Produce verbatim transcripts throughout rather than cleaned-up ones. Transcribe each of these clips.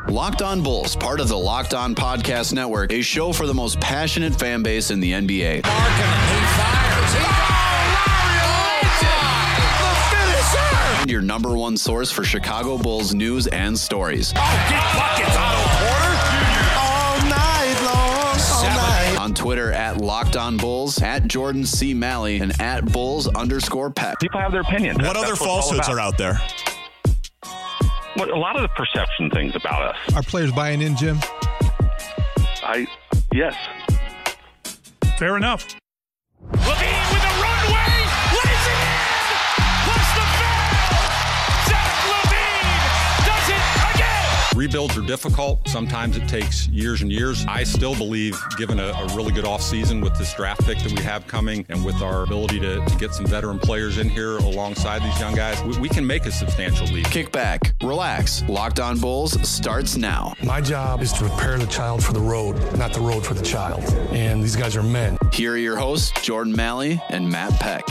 Locked On Bulls, part of the Locked On Podcast Network, a show for the most passionate fan base in the N B A. Markin, he fires. He And your number one source for Chicago Bulls news and stories. Oh, get buckets, Otto Porter. All night long. All night. On Twitter at Locked On Bulls, at Jordan C. Malley, and at Bulls underscore Peck. People have their opinions. What That's other what falsehoods are out there? What, a lot of the perception things about us. Are players buying in, Jim? I, yes. Fair enough. Levine with a runway. Lays it in. Plus the foul. Zach Levine does it again. Rebuilds are difficult. Sometimes it takes years and years. I still believe, given a, a really good offseason with this draft pick that we have coming and with our ability to, to get some veteran players in here alongside these young guys, we, we can make a substantial leap. Kick back, relax. Locked On Bulls starts now. My job is to prepare the child for the road, not the road for the child. And these guys are men. Here are your hosts, Jordan Malley and Matt Peck.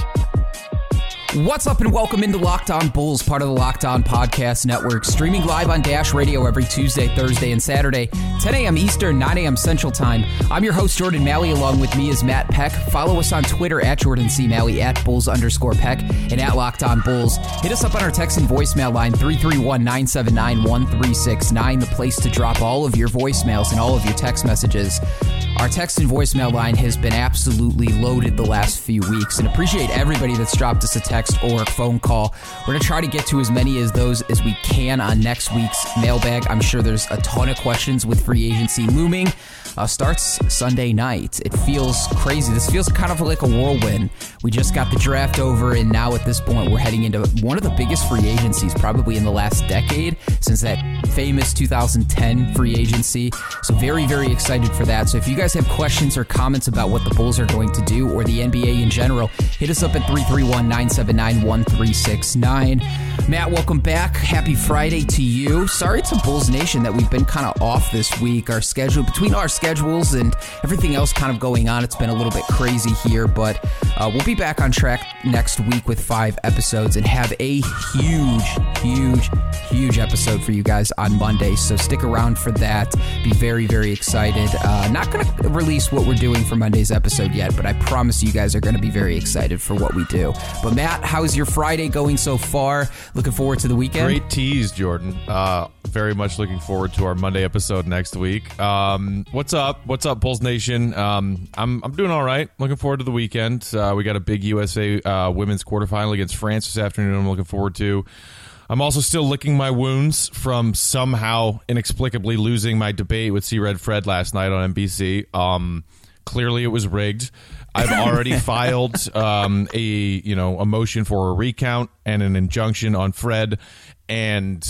What's up and welcome into Locked On Bulls, part of the Locked On Podcast Network, streaming live on Dash Radio every Tuesday, Thursday, and Saturday, ten a.m. Eastern, nine a.m. Central Time. I'm your host, Jordan Malley. Along with me is Matt Peck. Follow us on Twitter at Jordan C. Malley, at Bulls underscore Peck, and at Locked On Bulls. Hit us up on our text and voicemail line, three three one, nine seven nine, one three six nine, the place to drop all of your voicemails and all of your text messages. Our text and voicemail line has been absolutely loaded the last few weeks, and appreciate everybody that's dropped us a text or a phone call. We're going to try to get to as many of those as we can on next week's mailbag. I'm sure there's a ton of questions with free agency looming. Uh, starts Sunday night. It feels crazy. This feels kind of like a whirlwind. We just got the draft over, and now at this point, we're heading into one of the biggest free agencies probably in the last decade since that famous two thousand ten free agency. So very, very excited for that. So if you guys have questions or comments about what the Bulls are going to do or the N B A in general, hit us up at three three one, nine seven nine, one three six nine. Matt, welcome back. Happy Friday to you. Sorry to Bulls Nation that we've been kind of off this week. Our schedule, between our schedules and everything else kind of going on, it's been a little bit crazy here, but uh, we'll be back on track next week with five episodes and have a huge, huge, huge episode for you guys on Monday. So stick around for that. Be very, very excited. Uh, not going to release what we're doing for Monday's episode yet, but I promise you guys are going to be very excited for what we do. But Matt, how's your Friday going so far? Looking forward to the weekend? Great tease, Jordan. Uh, very much looking forward to our Monday episode next week. Um, what's up? What's up, Bulls Nation? Um, I'm I'm doing all right. Looking forward to the weekend. Uh, we got a big U S A uh, women's quarterfinal against France this afternoon. I'm looking forward to. I'm also still licking my wounds from somehow inexplicably losing my debate with C-Red Fred last night on N B C. Um, clearly, it was rigged. I've already filed um, a you know a motion for a recount and an injunction on Fred, and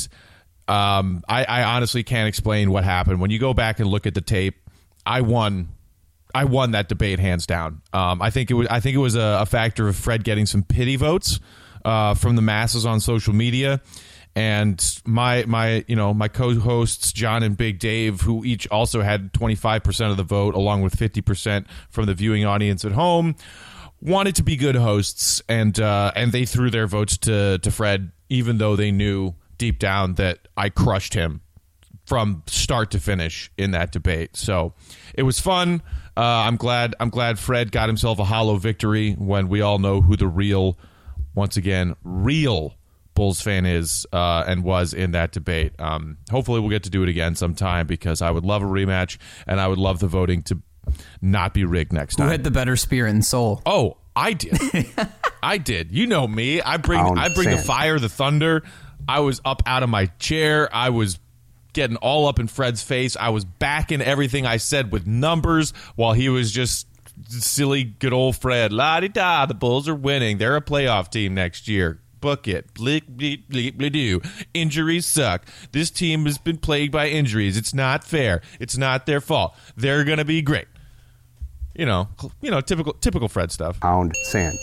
um, I, I honestly can't explain what happened. When you go back and look at the tape, I won. I won that debate hands down. Um, I think it was. I think it was a, a factor of Fred getting some pity votes uh, from the masses on social media. And my my you know my co-hosts John and Big Dave, who each also had twenty-five percent of the vote, along with fifty percent from the viewing audience at home, wanted to be good hosts, and uh, and they threw their votes to to Fred, even though they knew deep down that I crushed him from start to finish in that debate. So it was fun. Uh, I'm glad. I'm glad Fred got himself a hollow victory when we all know who the real, once again, real Bulls fan is uh, and was in that debate. Um, hopefully we'll get to do it again sometime because I would love a rematch and I would love the voting to not be rigged next time. Who had the better spirit and soul? Oh, I did. I did. You know me. I bring Pound I bring sand. the fire, the thunder. I was up out of my chair. I was getting all up in Fred's face. I was backing everything I said with numbers while he was just silly good old Fred. La-di-da, the Bulls are winning. They're a playoff team next year. Book it. Bleep, bleep, bleep, bleep, do. Injuries suck. This team has been plagued by injuries. It's not fair. It's not their fault. They're going to be great. You know, you know, typical typical Fred stuff. Pound sand.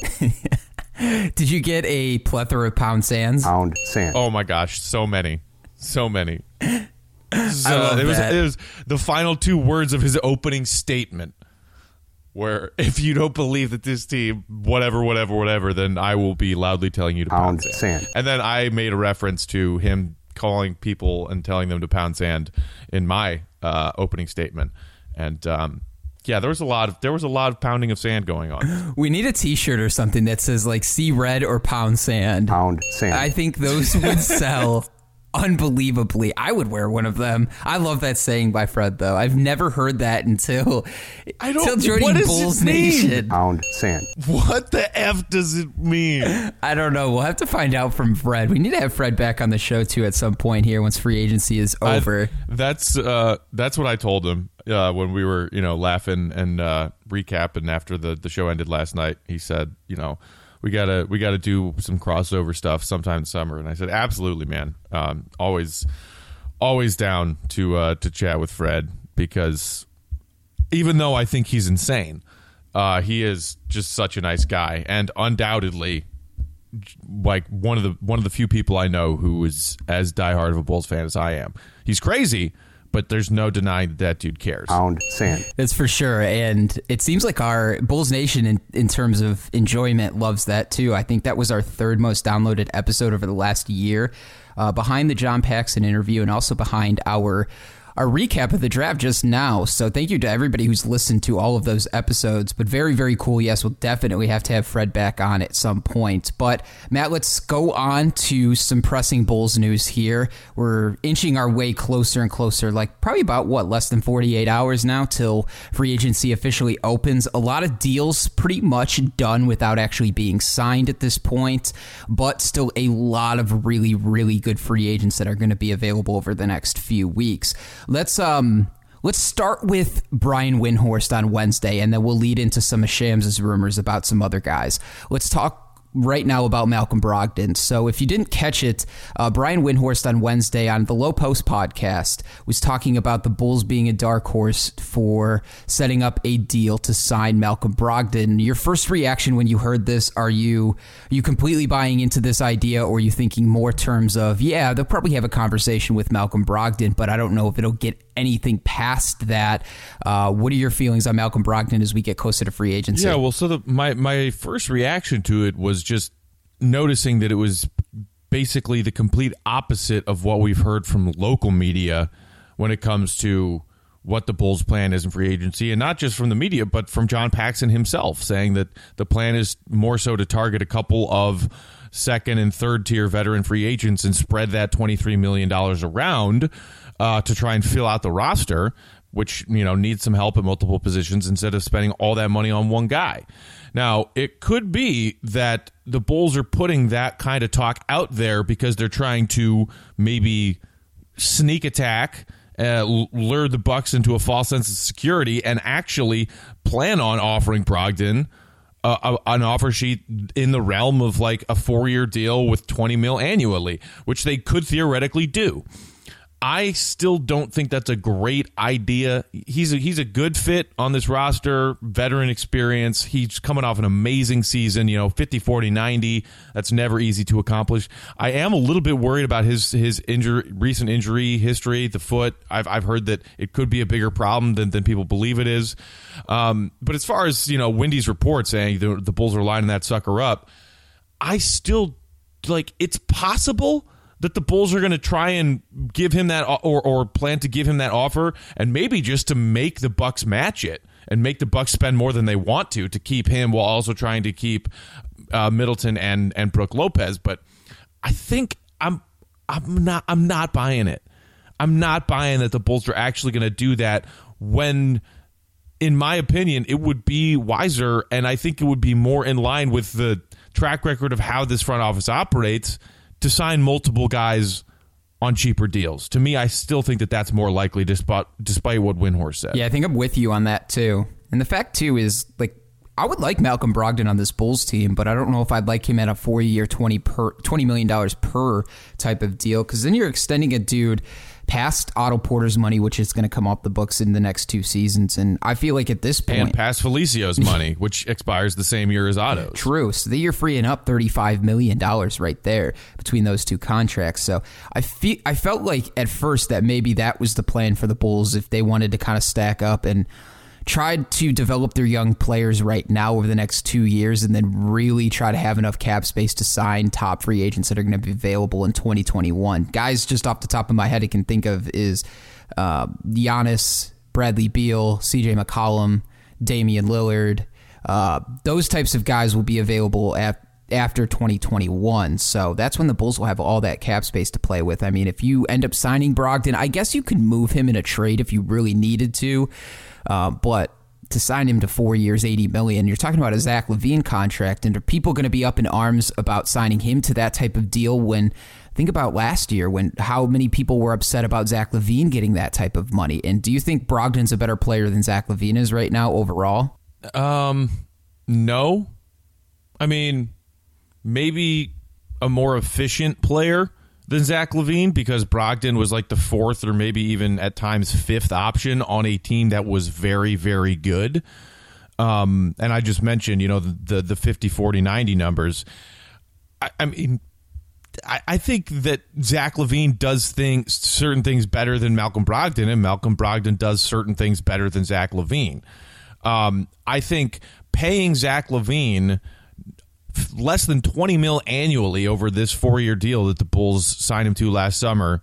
Did you get a plethora of pound sands? Pound sand. Oh my gosh, so many. So many. So, I love it was that. it was the final two words of his opening statement. Where if you don't believe that this team, whatever, whatever, whatever, then I will be loudly telling you to pound, Pound sand. sand. And then I made a reference to him calling people and telling them to pound sand in my uh, opening statement. And um, yeah, there was a lot of there was a lot of pounding of sand going on. We need a T-shirt or something that says like "See red" or "Pound sand." Pound sand. I think those would sell unbelievably. I would wear one of them. I love that saying by Fred, though. I've never heard that until I don't. until joining what does Bulls it mean? Nation. Pound sand. What the F does it mean? I don't know. We'll have to find out from Fred. We need to have Fred back on the show too at some point here once free agency is over. I, that's uh, that's what I told him uh, when we were, you know, laughing and uh, recapping after the, the show ended last night. He said, you know, we gotta we gotta do some crossover stuff sometime in summer. And I said, absolutely, man. Um, always always down to uh, to chat with Fred, because even though I think he's insane, uh, he is just such a nice guy, and undoubtedly like one of the one of the few people I know who is as diehard of a Bulls fan as I am. He's crazy, but there's no denying that that dude cares. Pound sand. That's for sure. And it seems like our Bulls Nation, in, in terms of enjoyment, loves that too. I think that was our third most downloaded episode over the last year, uh, behind the John Paxson interview and also behind our our recap of the draft just now. So thank you to everybody who's listened to all of those episodes. But very, very cool. Yes, we'll definitely have to have Fred back on at some point. But Matt, let's go on to some pressing Bulls news here. We're inching our way closer and closer, like probably about, what, less than forty-eight hours now till free agency officially opens. A lot of deals pretty much done without actually being signed at this point, but still a lot of really, really good free agents that are going to be available over the next few weeks. Let's um let's start with Brian Windhorst on Wednesday, and then we'll lead into some of Shams' rumors about some other guys. Let's talk right now about Malcolm Brogdon. So if you didn't catch it, uh, Brian Windhorst on Wednesday on the Low Post podcast was talking about the Bulls being a dark horse for setting up a deal to sign Malcolm Brogdon. Your first reaction when you heard this, are you are you completely buying into this idea, or are you thinking more terms of, yeah, they'll probably have a conversation with Malcolm Brogdon, but I don't know if it'll get anything past that? Uh, what are your feelings on Malcolm Brogdon as we get closer to free agency? Yeah, well, so the, my, my first reaction to it was just noticing that it was basically the complete opposite of what we've heard from local media when it comes to what the Bulls' plan is in free agency, and not just from the media, but from John Paxson himself, saying that the plan is more so to target a couple of second and third tier veteran free agents and spread that twenty-three million dollars around uh, to try and fill out the roster, which, you know, needs some help at multiple positions, instead of spending all that money on one guy. Now, it could be that the Bulls are putting that kind of talk out there because they're trying to maybe sneak attack, uh, lure the Bucks into a false sense of security, and actually plan on offering Brogdon uh, an offer sheet in the realm of like a four-year deal with twenty mil annually, which they could theoretically do. I still don't think that's a great idea. He's a, he's a good fit on this roster, veteran experience. He's coming off an amazing season, you know, fifty, forty, ninety. That's never easy to accomplish. I am a little bit worried about his his injury, recent injury history, the foot. I've I've heard that it could be a bigger problem than, than people believe it is. Um, but as far as, you know, Wendy's report saying the, the Bulls are lining that sucker up, I still, like, it's possible that the Bulls are going to try and give him that, or or plan to give him that offer, and maybe just to make the Bucks match it and make the Bucks spend more than they want to to keep him, while also trying to keep uh, Middleton and and Brook Lopez. But I think I'm I'm not I'm not buying it. I'm not buying that the Bulls are actually going to do that, when, in my opinion, it would be wiser, and I think it would be more in line with the track record of how this front office operates, to sign multiple guys on cheaper deals. To me, I still think that that's more likely, despite despite what Windhorst said. Yeah, I think I'm with you on that too. And the fact too is, like, I would like Malcolm Brogdon on this Bulls team, but I don't know if I'd like him at a four-year, twenty per twenty million dollars per type of deal, because then you're extending a dude past Otto Porter's money, which is going to come off the books in the next two seasons. And I feel like at this point, and past Felicio's money, which expires the same year as Otto's. True. So you're freeing up thirty-five million dollars right there between those two contracts. So I feel I felt like at first that maybe that was the plan for the Bulls, if they wanted to kind of stack up and tried to develop their young players right now over the next two years and then really try to have enough cap space to sign top free agents that are going to be available in twenty twenty-one. Guys just off the top of my head I can think of is uh, Giannis, Bradley Beal, C J McCollum, Damian Lillard. Uh, those types of guys will be available at after twenty twenty-one. So that's when the Bulls will have all that cap space to play with. I mean, if you end up signing Brogdon, I guess you could move him in a trade if you really needed to. Uh, but to sign him to four years, eighty million dollars, you're talking about a Zach LaVine contract. And are people going to be up in arms about signing him to that type of deal when, think about last year, when how many people were upset about Zach LaVine getting that type of money? And do you think Brogdon's a better player than Zach LaVine is right now overall? Um, no. I mean, maybe a more efficient player than Zach LaVine because Brogdon was like the fourth or maybe even at times fifth option on a team that was very, very good. Um, and I just mentioned, you know, the the, the fifty, forty, ninety numbers. I, I mean, I, I think that Zach LaVine does things, certain things better than Malcolm Brogdon, and Malcolm Brogdon does certain things better than Zach LaVine. Um, I think paying Zach LaVine less than twenty mil annually over this four-year deal that the Bulls signed him to last summer,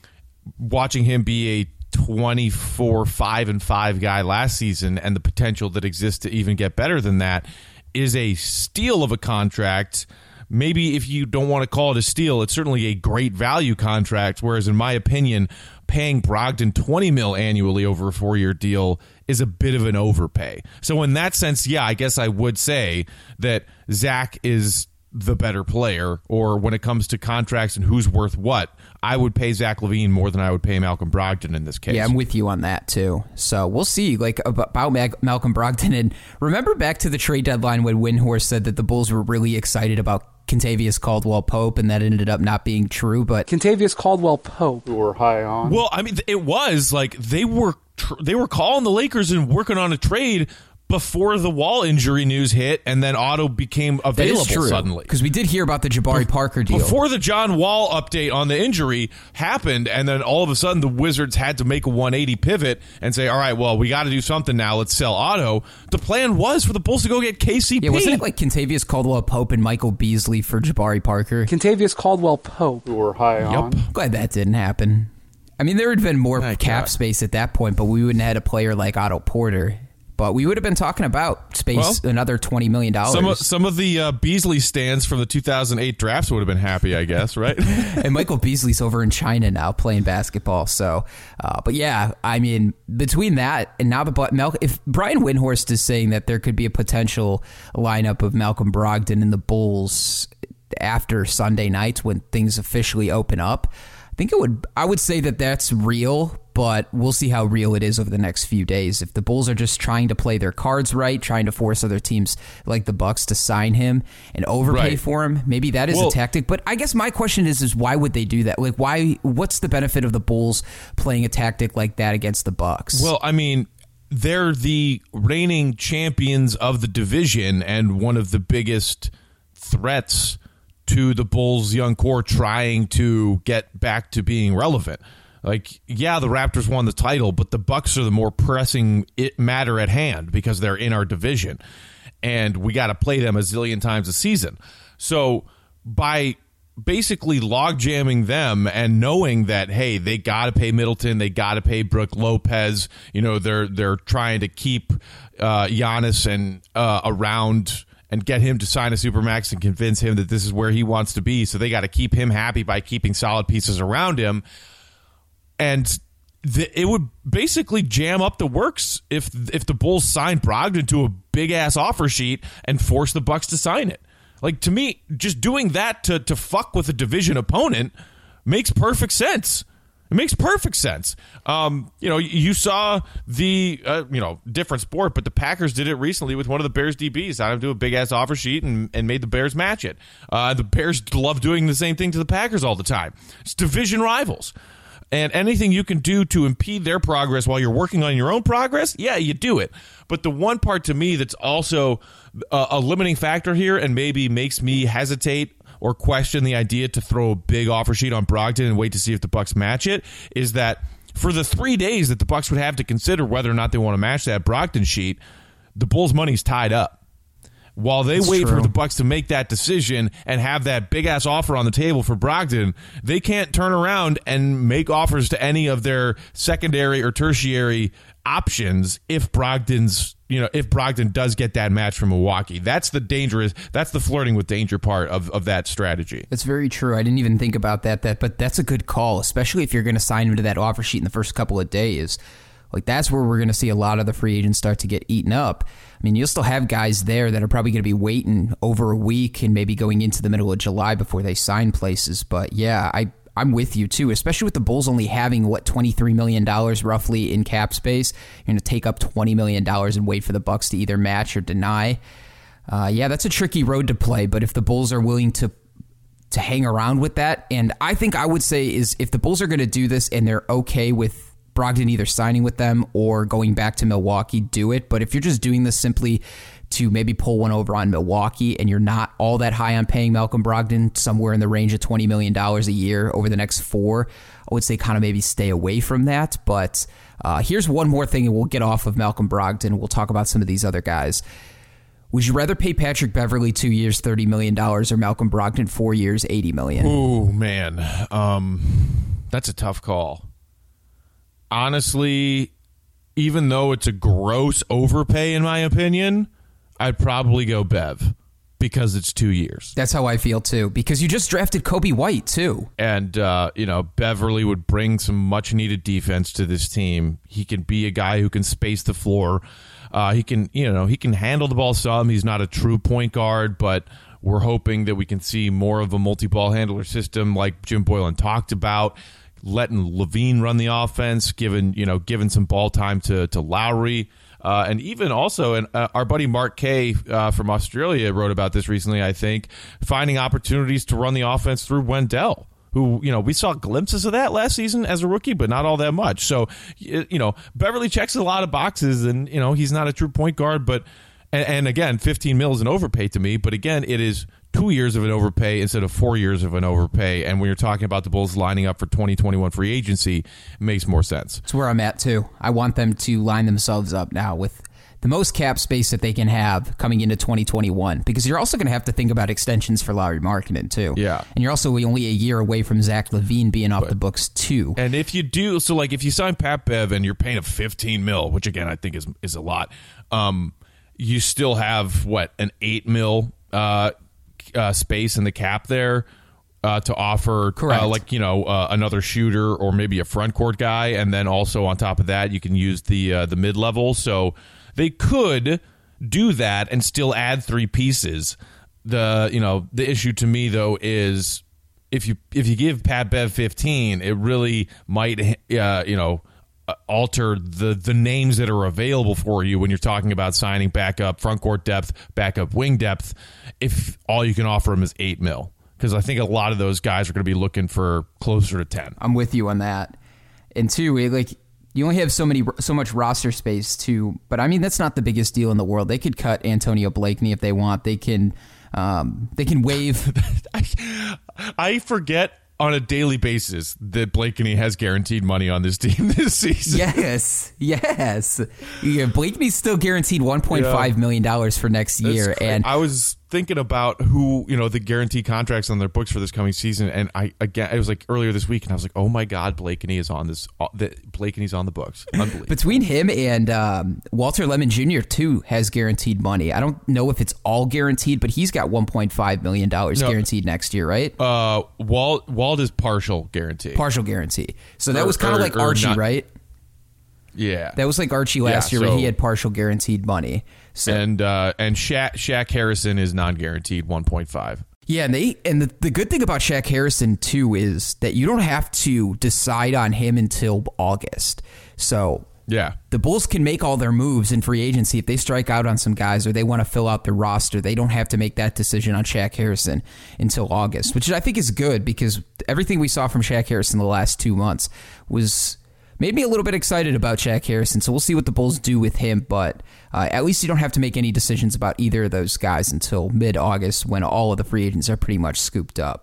watching him be a twenty-four, five, and five guy last season and the potential that exists to even get better than that is a steal of a contract. Maybe if you don't want to call it a steal, it's certainly a great value contract, whereas in my opinion, paying Brogdon twenty mil annually over a four-year deal is a bit of an overpay. So in that sense, yeah, I guess I would say that Zach is the better player, or when it comes to contracts and who's worth what, I would pay Zach LaVine more than I would pay Malcolm Brogdon in this case. Yeah, I'm with you on that too. So we'll see like about Malcolm Brogdon. And remember back to the trade deadline when Windhorst said that the Bulls were really excited about Kentavious Caldwell-Pope, and that ended up not being true. But Kentavious Caldwell-Pope, who were high on. Well, I mean, it was like they were tr- they were calling the Lakers and working on a trade before the Wall injury news hit, and then Otto became available suddenly. Because we did hear about the Jabari Parker deal. Before the John Wall update on the injury happened, and then all of a sudden the Wizards had to make a one eighty pivot and say, all right, well, we got to do something now. Let's sell Otto. The plan was for the Bulls to go get K C P. Yeah, wasn't it like Kentavious Caldwell-Pope and Michael Beasley for Jabari Parker? Kentavious Caldwell-Pope, who were high yep. on. Glad that didn't happen. I mean, there would have been more My cap God. space at that point, but we wouldn't have had a player like Otto Porter. But we would have been talking about space, well, another twenty million dollars. Some of, some of the uh, Beasley stands from the two thousand eight drafts would have been happy, I guess, right? And Michael Beasley's over in China now playing basketball. So, uh, but yeah, I mean, between that and now the Mal- if Brian Windhorst is saying that there could be a potential lineup of Malcolm Brogdon and the Bulls after Sunday night when things officially open up, I think it would. I would say that that's real. But we'll see how real it is over the next few days. If the Bulls are just trying to play their cards right, trying to force other teams like the Bucks to sign him and overpay right. for him, maybe that is well, a tactic. But I guess my question is, is why would they do that? Like, why? What's the benefit of the Bulls playing a tactic like that against the Bucks? Well, I mean, they're the reigning champions of the division and one of the biggest threats to the Bulls' young core trying to get back to being relevant. Like, yeah, the Raptors won the title, but the Bucks are the more pressing it matter at hand because they're in our division, and we got to play them a zillion times a season. So by basically log jamming them and knowing that, hey, they got to pay Middleton, they got to pay Brook Lopez, you know, they're they're trying to keep uh, Giannis and uh, around and get him to sign a supermax and convince him that this is where he wants to be. So they got to keep him happy by keeping solid pieces around him. And the, it would basically jam up the works if if the Bulls signed Brogdon to a big-ass offer sheet and force the Bucks to sign it. Like, to me, just doing that to, to fuck with a division opponent makes perfect sense. It makes perfect sense. Um, you know, you saw the, uh, you know, different sport, but the Packers did it recently with one of the Bears D Bs. Signed him to a big-ass offer sheet and, and made the Bears match it. Uh, the Bears love doing the same thing to the Packers all the time. It's division rivals. And anything you can do to impede their progress while you're working on your own progress, yeah, you do it. But the one part to me that's also a, a limiting factor here and maybe makes me hesitate or question the idea to throw a big offer sheet on Brogdon and wait to see if the Bucks match it is that for the three days that the Bucks would have to consider whether or not they want to match that Brogdon sheet, the Bulls' money's tied up. While they That's wait true. for the Bucks to make that decision and have that big-ass offer on the table for Brogdon, they can't turn around and make offers to any of their secondary or tertiary options if Brogdon's, you know, if Brogdon does get that match from Milwaukee. That's the dangerous, that's the flirting with danger part of, of that strategy. That's very true. I didn't even think about that, that, but that's a good call, especially if you're going to sign him to that offer sheet in the first couple of days. Like, that's where we're going to see a lot of the free agents start to get eaten up. I mean, you'll still have guys there that are probably going to be waiting over a week and maybe going into the middle of July before they sign places. But yeah, I, I'm with you too, especially with the Bulls only having, what, twenty-three million dollars roughly in cap space. You're going to take up twenty million dollars and wait for the Bucks to either match or deny. Uh, yeah, that's a tricky road to play, but if the Bulls are willing to to hang around with that, and I think I would say is if the Bulls are going to do this and they're okay with Brogdon either signing with them or going back to Milwaukee, do it. But if you're just doing this simply to maybe pull one over on Milwaukee and you're not all that high on paying Malcolm Brogdon somewhere in the range of twenty million dollars a year over the next four, I would say kind of maybe stay away from that. But uh, here's one more thing, and we'll get off of Malcolm Brogdon. We'll talk about some of these other guys. Would you rather pay Patrick Beverley two years, thirty million dollars, or Malcolm Brogdon four years, eighty million dollars? Oh, man. Um, that's a tough call. Honestly, even though it's a gross overpay, in my opinion, I'd probably go Bev because it's two years. That's how I feel, too, because you just drafted Kobe White, too. And, uh, you know, Beverly would bring some much-needed defense to this team. He can be a guy who can space the floor. Uh, he can, you know, he can handle the ball some. He's not a true point guard, but we're hoping that we can see more of a multi-ball handler system like Jim Boylan talked about. Letting Levine run the offense, given you know, given some ball time to to Lowry, uh, and even also, and uh, our buddy Mark Kay uh, from Australia wrote about this recently. I think finding opportunities to run the offense through Wendell, who you know we saw glimpses of that last season as a rookie, but not all that much. So you know, Beverly checks a lot of boxes, and you know he's not a true point guard, but and, and again, fifteen mil is an overpay to me, but again, it is two years of an overpay instead of four years of an overpay. And when you're talking about the Bulls lining up for twenty twenty-one free agency, it makes more sense. That's where I'm at, too. I want them to line themselves up now with the most cap space that they can have coming into twenty twenty-one, because you're also going to have to think about extensions for Lauri Markkanen, too. Yeah. And you're also only a year away from Zach LaVine being off but, the books, too. And if you do, so like if you sign Pat Bev and you're paying a fifteen mil, which again I think is is a lot, um, you still have, what, an eight mil uh Uh, space in the cap there uh, to offer, uh, like you know, uh, another shooter or maybe a front court guy, and then also on top of that, you can use the uh, the mid level. So they could do that and still add three pieces. The you know the issue to me though is if you if you give Pat Bev fifteen, it really might uh, you know. alter the the names that are available for you when you're talking about signing backup front court depth, backup wing depth, if all you can offer them is eight mil. Because I think a lot of those guys are going to be looking for closer to ten. I'm with you on that. And two, like you only have so many so much roster space too. But I mean that's not the biggest deal in the world. They could cut Antonio Blakeney if they want. They can um, they can waive. I, I forget on a daily basis that Blakeney has guaranteed money on this team this season. Yes, yes. Yeah, Blakeney's still guaranteed one point five million dollars for next year. And I was thinking about who, you know, the guaranteed contracts on their books for this coming season, and I again, it was like earlier this week, and I was like, oh my God, Blakeney is on this. Uh, the, Blakeney's on the books. Unbelievable. Between him and um, Walter Lemon Junior too has guaranteed money. I don't know if it's all guaranteed, but he's got one point five million dollars no, guaranteed next year, right? Uh, Walt Walt is partial guarantee. Partial guarantee. So that or, was kind of like or Archie, not, right? Yeah, that was like Archie last yeah, year, so, where he had partial guaranteed money. So, and uh, and Shaq, Shaq Harrison is non-guaranteed one point five. Yeah, and they and the, the good thing about Shaq Harrison too is that you don't have to decide on him until August. So yeah, the Bulls can make all their moves in free agency if they strike out on some guys or they want to fill out their roster. They don't have to make that decision on Shaq Harrison until August, which I think is good because everything we saw from Shaq Harrison the last two months was. Made me a little bit excited about Shaq Harrison, so we'll see what the Bulls do with him, but uh, at least you don't have to make any decisions about either of those guys until mid-August when all of the free agents are pretty much scooped up.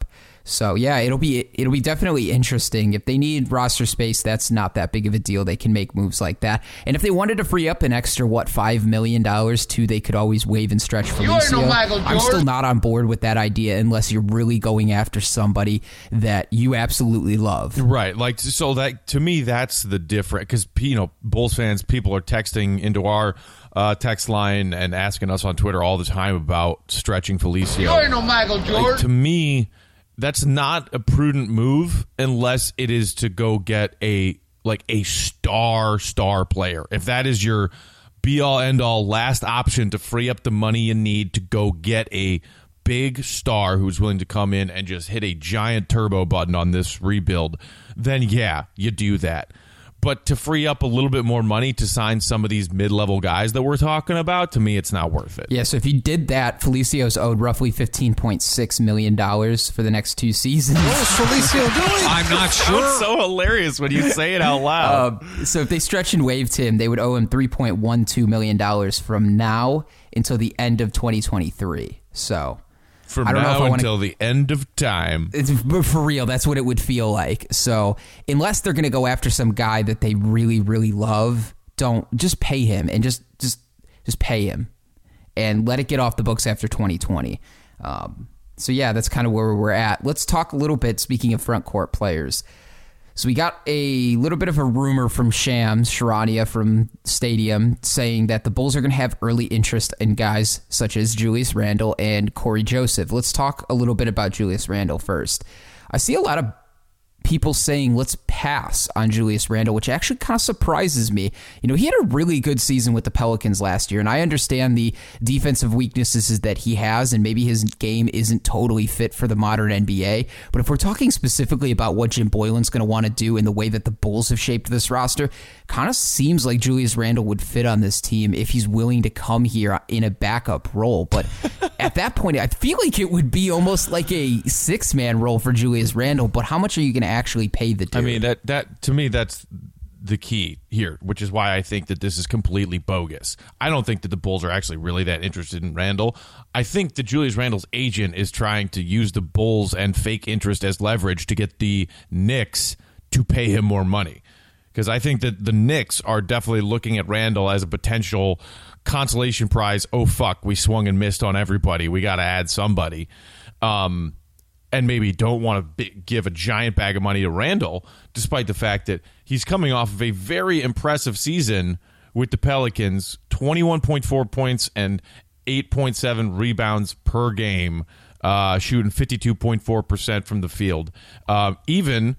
So yeah, it'll be it'll be definitely interesting. If they need roster space, that's not that big of a deal. They can make moves like that. And if they wanted to free up an extra what five million dollars too, they could always waive and stretch Felicio. No I'm still not on board with that idea unless you're really going after somebody that you absolutely love. Right. Like so that to me that's the difference, because you know Bulls fans, people are texting into our uh, text line and asking us on Twitter all the time about stretching Felicio. You ain't no Michael Jordan. Like, to me, that's not a prudent move unless it is to go get a like a star star player. If that is your be all end all last option to free up the money you need to go get a big star who's willing to come in and just hit a giant turbo button on this rebuild, then yeah, you do that. But to free up a little bit more money to sign some of these mid-level guys that we're talking about, to me, it's not worth it. Yeah, so if you did that, Felicio's owed roughly fifteen point six million dollars for the next two seasons. What is Felicio doing? I'm not sure. It's so hilarious when you say it out loud. Uh, so if they stretch and waived him, they would owe him three point one two million dollars from now until the end of twenty twenty-three. So... From I don't now know if I until wanna, the end of time. It's, for real, that's what it would feel like. So unless they're going to go after some guy that they really, really love, don't just pay him and just just just pay him and let it get off the books after twenty twenty. Um, so yeah, that's kind of where we're at. Let's talk a little bit, speaking of front court players. So we got a little bit of a rumor from Shams Charania from Stadium saying that the Bulls are going to have early interest in guys such as Julius Randle and Corey Joseph. Let's talk a little bit about Julius Randle first. I see a lot of people saying let's pass on Julius Randle, which actually kind of surprises me. You know, he had a really good season with the Pelicans last year, and I understand the defensive weaknesses that he has, and maybe his game isn't totally fit for the modern N B A. But if we're talking specifically about what Jim Boylan's going to want to do in the way that the Bulls have shaped this roster, kind of seems like Julius Randle would fit on this team if he's willing to come here in a backup role. But at that point, I feel like it would be almost like a six-man role for Julius Randle, but how much are you going to actually pay the dude? I mean, that that to me, that's the key here, which is why I think that this is completely bogus. I don't think that the Bulls are actually really that interested in Randle. I think that Julius Randle's agent is trying to use the Bulls and fake interest as leverage to get the Knicks to pay him more money. Because I think that the Knicks are definitely looking at Randle as a potential consolation prize. Oh, fuck, we swung and missed on everybody. We got to add somebody. Um, and maybe don't want to give a giant bag of money to Randle, despite the fact that he's coming off of a very impressive season with the Pelicans, twenty-one point four points and eight point seven rebounds per game, uh, shooting fifty-two point four percent from the field. Uh, even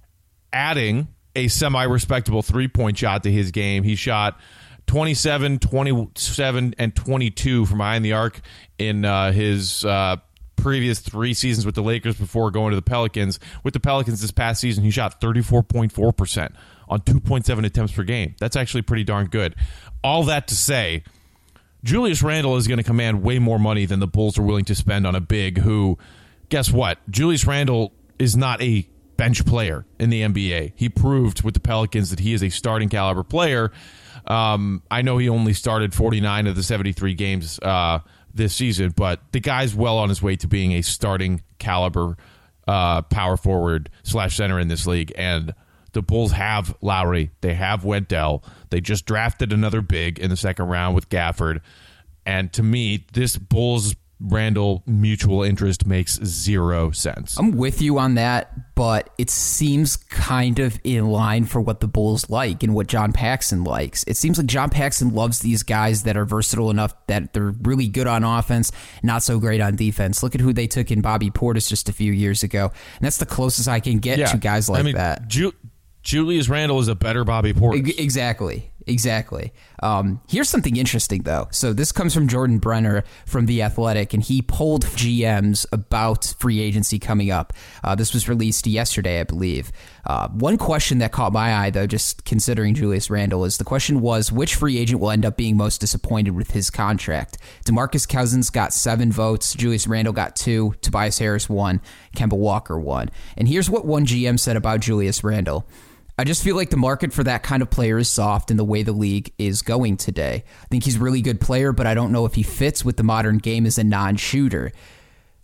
adding a semi-respectable three-point shot to his game. He shot twenty-seven, twenty-seven, and twenty-two from behind the arc in uh, his uh, previous three seasons with the Lakers before going to the Pelicans. With the Pelicans this past season, he shot thirty-four point four percent on two point seven attempts per game. That's actually pretty darn good. All that to say, Julius Randle is going to command way more money than the Bulls are willing to spend on a big who, guess what? Julius Randle is not a bench player in the N B A. He proved with the Pelicans that he is a starting caliber player. Um, I know he only started forty-nine of the seventy-three games uh, this season, but the guy's well on his way to being a starting caliber uh, power forward slash center in this league. And the Bulls have Lowry. They have Wendell. They just drafted another big in the second round with Gafford. And to me, this Bulls Randle mutual interest makes zero sense. I'm with you on that, but it seems kind of in line for what the Bulls like and what John Paxson likes. It seems like John Paxson loves these guys that are versatile enough that they're really good on offense, not so great on defense. Look at who they took in Bobby Portis just a few years ago, and that's the closest I can get yeah, to guys like I mean, that. Ju- Julius Randle is a better Bobby Portis. Exactly. Exactly. Um, here's something interesting, though. So this comes from Jordan Brenner from The Athletic, and he polled G Ms about free agency coming up. Uh, this was released yesterday, I believe. Uh, one question that caught my eye, though, just considering Julius Randle, is the question was, which free agent will end up being most disappointed with his contract? DeMarcus Cousins got seven votes. Julius Randle got two. Tobias Harris one. Kemba Walker one. And here's what one G M said about Julius Randle. I just feel like the market for that kind of player is soft in the way the league is going today. I think he's a really good player, but I don't know if he fits with the modern game as a non-shooter.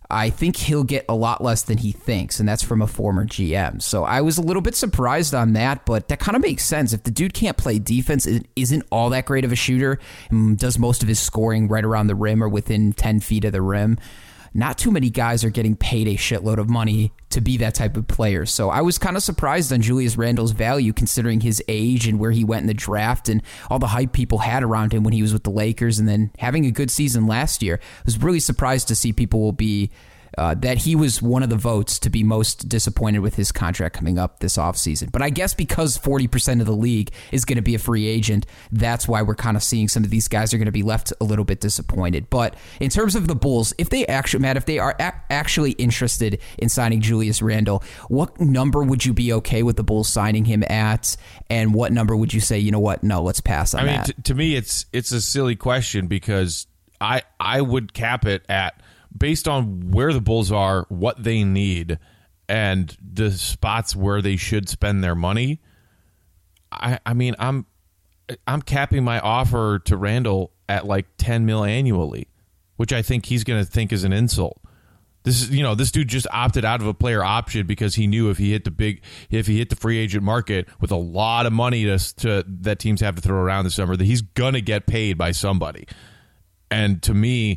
I think he'll get a lot less than he thinks, and that's from a former G M. So I was a little bit surprised on that, but that kind of makes sense. If the dude can't play defense, isn't all that great of a shooter, and does most of his scoring right around the rim or within ten feet of the rim, not too many guys are getting paid a shitload of money to be that type of player. So I was kind of surprised on Julius Randle's value considering his age and where he went in the draft and all the hype people had around him when he was with the Lakers and then having a good season last year. I was really surprised to see people will be Uh, that he was one of the votes to be most disappointed with his contract coming up this offseason. But I guess because forty percent of the league is going to be a free agent, that's why we're kind of seeing some of these guys are going to be left a little bit disappointed. But in terms of the Bulls, if they actually, Matt, if they are a- actually interested in signing Julius Randle, what number would you be okay with the Bulls signing him at? And what number would you say, you know what, no, let's pass on I mean, that? t- to me, it's it's a silly question because I I would cap it at, based on where the Bulls are, what they need, and the spots where they should spend their money. I, I mean, I'm I'm capping my offer to Randle at like ten mil annually, which I think he's going to think is an insult. This is, you know, this dude just opted out of a player option because he knew if he hit the big, if he hit the free agent market with a lot of money to, to that teams have to throw around this summer, that he's gonna get paid by somebody. And to me,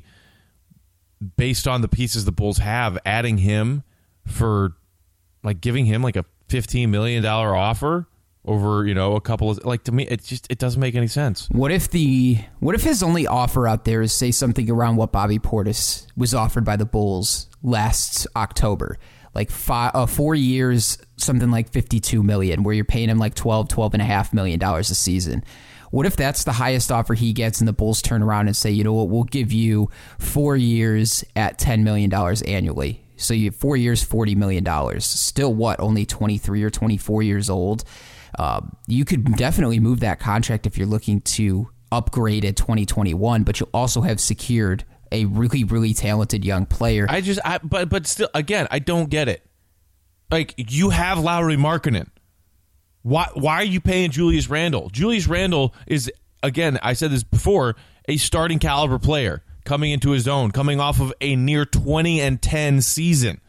based on the pieces the Bulls have, adding him for, like, giving him like a fifteen million dollars offer over, you know, a couple of, like, to me, it just, it doesn't make any sense. What if the, what if his only offer out there is, say, something around what Bobby Portis was offered by the Bulls last October? Like five, uh, four years, something like fifty-two million dollars, where you're paying him like twelve, twelve and a half million dollars a season. What if that's the highest offer he gets and the Bulls turn around and say, you know what, we'll give you four years at ten million dollars annually. So you have four years, forty million dollars. Still what, only twenty-three or twenty-four years old? Uh, you could definitely move that contract if you're looking to upgrade at twenty twenty-one, but you also have secured a really, really talented young player. I just, I, but but still, again, I don't get it. Like, you have Lauri Markkanen. Why why are you paying Julius Randle? Julius Randle is, again, I said this before, a starting caliber player coming into his own, coming off of a near twenty and ten season.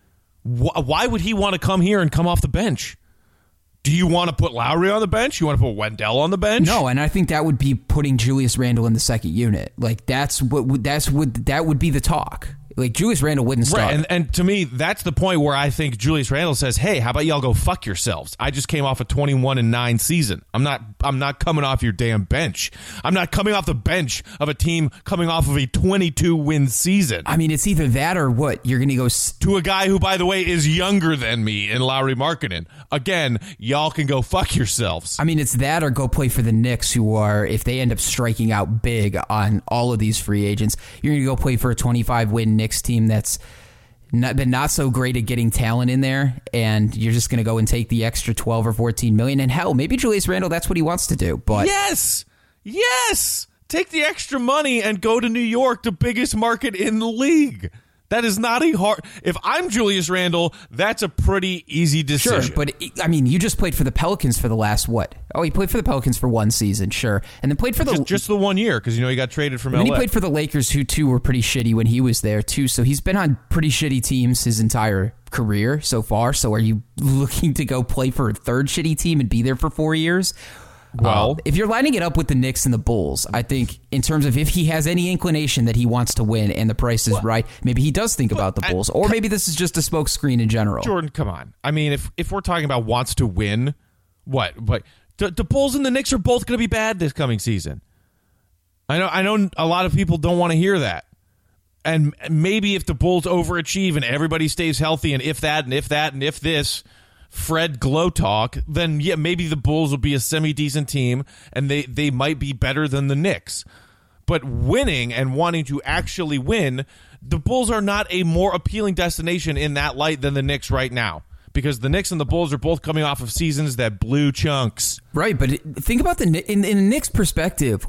Why would he want to come here and come off the bench? Do you want to put Lowry on the bench? You want to put Wendell on the bench? No, and I think that would be putting Julius Randle in the second unit. Like, that's what that's what that would be the talk. Like, Julius Randle wouldn't start. Right, and, and to me, that's the point where I think Julius Randle says, hey, how about y'all go fuck yourselves? I just came off a twenty-one and nine season. I'm not I'm not coming off your damn bench. I'm not coming off the bench of a team coming off of a twenty-two win season. I mean, it's either that or what? You're going to go... S- to a guy who, by the way, is younger than me in Lauri Markkanen. Again, y'all can go fuck yourselves. I mean, it's that or go play for the Knicks, who are, if they end up striking out big on all of these free agents, you're going to go play for a twenty-five win Knicks team that's not been not so great at getting talent in there, and you're just going to go and take the extra twelve or fourteen million. And hell, maybe Julius Randle, that's what he wants to do. But yes, yes, take the extra money and go to New York, the biggest market in the league. That is not a hard... If I'm Julius Randle, that's a pretty easy decision. Sure, but, I mean, you just played for the Pelicans for the last, what? Oh, he played for the Pelicans for one season, sure. And then played for the... Just, just the one year, because, you know, he got traded from L A. And he played for the Lakers, who, too, were pretty shitty when he was there, too. So he's been on pretty shitty teams his entire career so far. So are you looking to go play for a third shitty team and be there for four years? Well, uh, if you're lining it up with the Knicks and the Bulls, I think in terms of if he has any inclination that he wants to win and the price is well, right, maybe he does think about the Bulls, or maybe this is just a smokescreen in general. Jordan, come on. I mean, if if we're talking about wants to win, what? But the, the Bulls and the Knicks are both going to be bad this coming season. I know. I know a lot of people don't want to hear that. And maybe if the Bulls overachieve and everybody stays healthy, and if that, and if that, and if this. Fred Glow talk, then yeah, maybe the Bulls will be a semi-decent team, and they, they might be better than the Knicks. But winning and wanting to actually win, the Bulls are not a more appealing destination in that light than the Knicks right now. Because the Knicks and the Bulls are both coming off of seasons that blew chunks. Right, but think about the in, in the Knicks' perspective, like,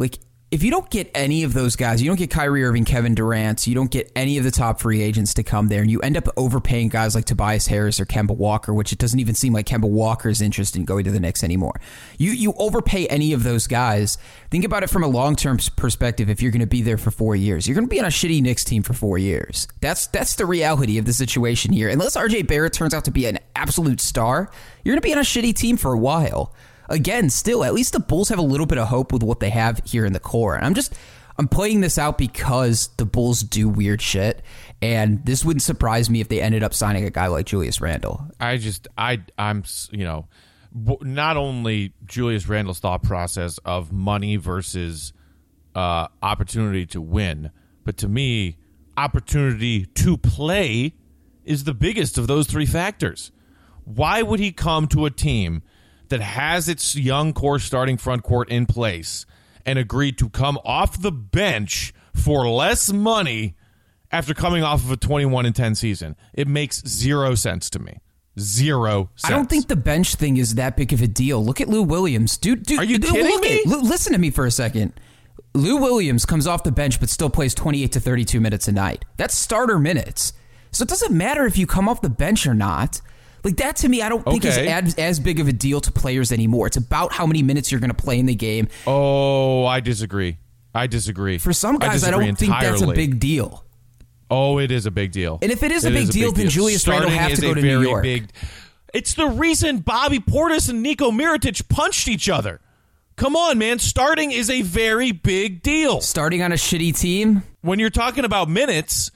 if you don't get any of those guys, you don't get Kyrie Irving, Kevin Durant, you don't get any of the top free agents to come there, and you end up overpaying guys like Tobias Harris or Kemba Walker, which it doesn't even seem like Kemba Walker's interested in going to the Knicks anymore. You you overpay any of those guys. Think about it from a long-term perspective. If you're going to be there for four years, you're going to be on a shitty Knicks team for four years. That's that's the reality of the situation here. Unless R J Barrett turns out to be an absolute star, you're going to be on a shitty team for a while. Again, still, at least the Bulls have a little bit of hope with what they have here in the core. And I'm just, I'm playing this out because the Bulls do weird shit. And this wouldn't surprise me if they ended up signing a guy like Julius Randle. I just, I, I'm, you know, not only Julius Randle's thought process of money versus uh, opportunity to win, but to me, opportunity to play is the biggest of those three factors. Why would he come to a team that has its young core starting front court in place and agreed to come off the bench for less money after coming off of a twenty-one and ten season? It makes zero sense to me. Zero sense. I don't think the bench thing is that big of a deal. Look at Lou Williams. Dude, dude, Are you dude, kidding look me? At, listen to me for a second. Lou Williams comes off the bench but still plays twenty-eight to thirty-two minutes a night. That's starter minutes. So it doesn't matter if you come off the bench or not. Like, that to me, I don't think Okay. is as, as big of a deal to players anymore. It's about how many minutes you're going to play in the game. Oh, I disagree. I disagree. For some guys, I, I don't think that's a big deal. Oh, it is a big deal. And if it is a big deal, then Julius Randle have to go to New York. Big, it's the reason Bobby Portis and Niko Mirotic punched each other. Come on, man. Starting is a very big deal. Starting on a shitty team? When you're talking about minutes,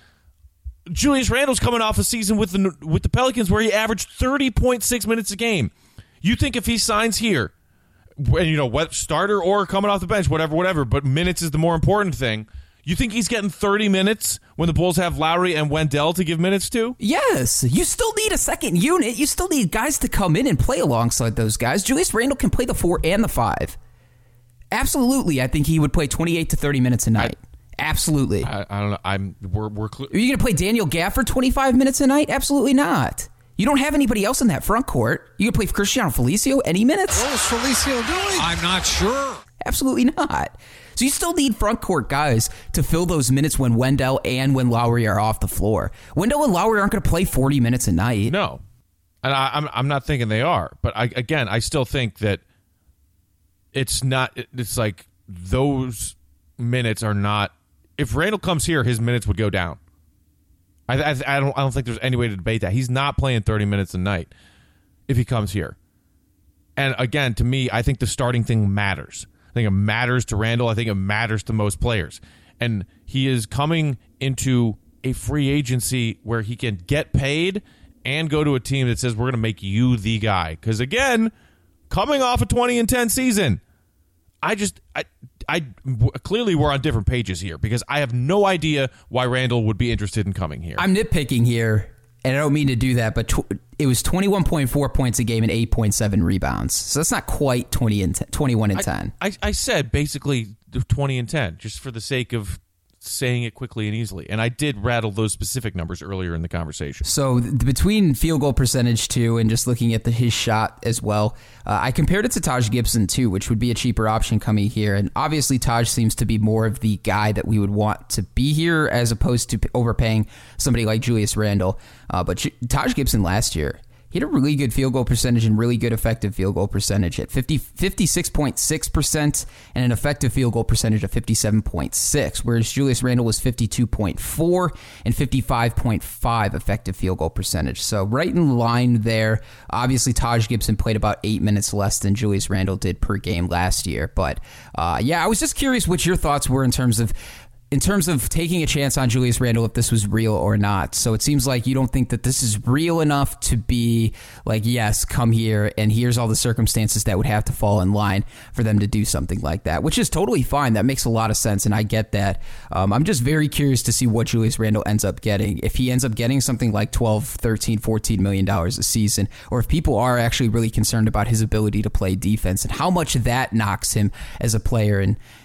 Julius Randle's coming off a season with the with the Pelicans where he averaged thirty point six minutes a game. You think if he signs here, and you know what, starter or coming off the bench, whatever, whatever, but minutes is the more important thing. You think he's getting thirty minutes when the Bulls have Lowry and Wendell to give minutes to? Yes. You still need a second unit. You still need guys to come in and play alongside those guys. Julius Randle can play the four and the five. Absolutely, I think he would play twenty-eight to thirty minutes a night. I, Absolutely. I, I don't know. I'm we're we're. Cl- Are you going to play Daniel Gafford twenty-five minutes a night? Absolutely not. You don't have anybody else in that front court. You can play Cristiano Felicio any minutes? What is Felicio doing? I'm not sure. Absolutely not. So you still need front court guys to fill those minutes when Wendell and when Lowry are off the floor. Wendell and Lowry aren't going to play forty minutes a night. No, and I, I'm I'm not thinking they are. But I, again, I still think that it's not. It's like those minutes are not. If Randle comes here, his minutes would go down. I, I, I don't. I don't think there's any way to debate that. He's not playing thirty minutes a night if he comes here. And again, to me, I think the starting thing matters. I think it matters to Randle. I think it matters to most players. And he is coming into a free agency where he can get paid and go to a team that says, we're going to make you the guy. Because again, coming off a twenty and ten season, I just, I, I clearly we're on different pages here because I have no idea why Randle would be interested in coming here. I'm nitpicking here, and I don't mean to do that, but tw- it was twenty-one point four points a game and eight point seven rebounds. So that's not quite twenty and ten, twenty-one and ten. I, I, I said basically twenty and ten, just for the sake of saying it quickly and easily. And I did rattle those specific numbers earlier in the conversation. So th- between field goal percentage too and just looking at the, his shot as well, uh, I compared it to Taj Gibson too, which would be a cheaper option coming here. And obviously Taj seems to be more of the guy that we would want to be here as opposed to p- overpaying somebody like Julius Randle. Uh, but J- Taj Gibson last year, he had a really good field goal percentage and really good effective field goal percentage at fifty, fifty-six point six percent and an effective field goal percentage of fifty-seven point six, whereas Julius Randle was fifty-two point four and fifty-five point five effective field goal percentage. So right in line there. Obviously, Taj Gibson played about eight minutes less than Julius Randle did per game last year. But uh, yeah, I was just curious what your thoughts were in terms of In terms of taking a chance on Julius Randle, if this was real or not. So it seems like you don't think that this is real enough to be like, yes, come here, and here's all the circumstances that would have to fall in line for them to do something like that, which is totally fine. That makes a lot of sense, and I get that. Um, I'm just very curious to see what Julius Randle ends up getting. If he ends up getting something like twelve, thirteen, fourteen million dollars a season, or if people are actually really concerned about his ability to play defense and how much that knocks him as a player. And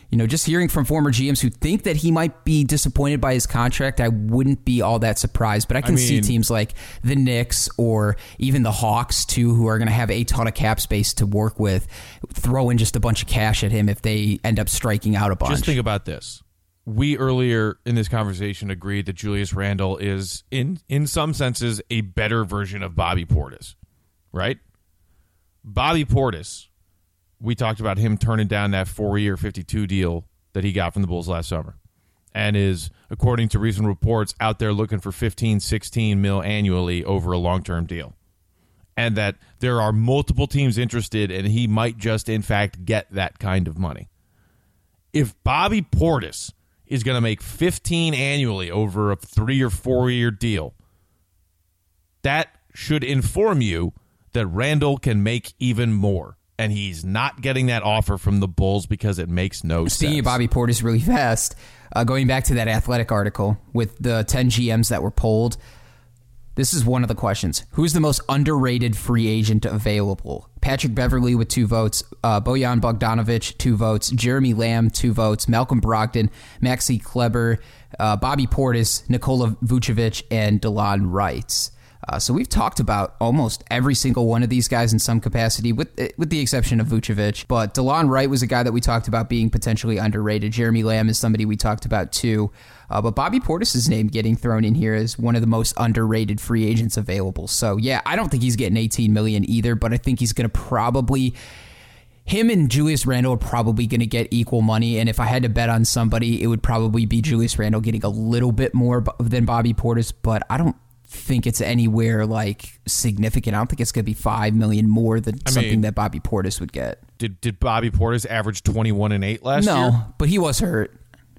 you know, just hearing from former G Ms who think that he might be disappointed by his contract, I wouldn't be all that surprised. But I can I mean, see teams like the Knicks or even the Hawks, too, who are going to have a ton of cap space to work with, throw in just a bunch of cash at him if they end up striking out a bunch. Just think about this. We earlier in this conversation agreed that Julius Randle is, in, in some senses, a better version of Bobby Portis, right? Bobby Portis, we talked about him turning down that four-year fifty-two deal that he got from the Bulls last summer and is, according to recent reports, out there looking for fifteen, sixteen mil annually over a long-term deal. And that there are multiple teams interested, and he might just, in fact, get that kind of money. If Bobby Portis is going to make fifteen annually over a three- or four-year deal, that should inform you that Randle can make even more. And he's not getting that offer from the Bulls because it makes no Speaking sense. Speaking of Bobby Portis really fast, uh, going back to that Athletic article with the ten G Ms that were polled, this is one of the questions. Who's the most underrated free agent available? Patrick Beverley with two votes, uh, Bojan Bogdanovic, two votes, Jeremy Lamb, two votes, Malcolm Brogdon, Maxi Kleber, uh, Bobby Portis, Nikola Vucevic, and DeLon Wright. Uh, so we've talked about almost every single one of these guys in some capacity, with with the exception of Vucevic. But DeLon Wright was a guy that we talked about being potentially underrated. Jeremy Lamb is somebody we talked about too. Uh, but Bobby Portis' name getting thrown in here as one of the most underrated free agents available. So yeah, I don't think he's getting eighteen million dollars either, but I think he's going to probably... Him and Julius Randle are probably going to get equal money, and if I had to bet on somebody, it would probably be Julius Randle getting a little bit more than Bobby Portis, but I don't think it's anywhere like significant. I don't think it's going to be five million more than I something mean, that Bobby Portis would get. Did did Bobby Portis average twenty-one and eight last no, year? No, but he was hurt.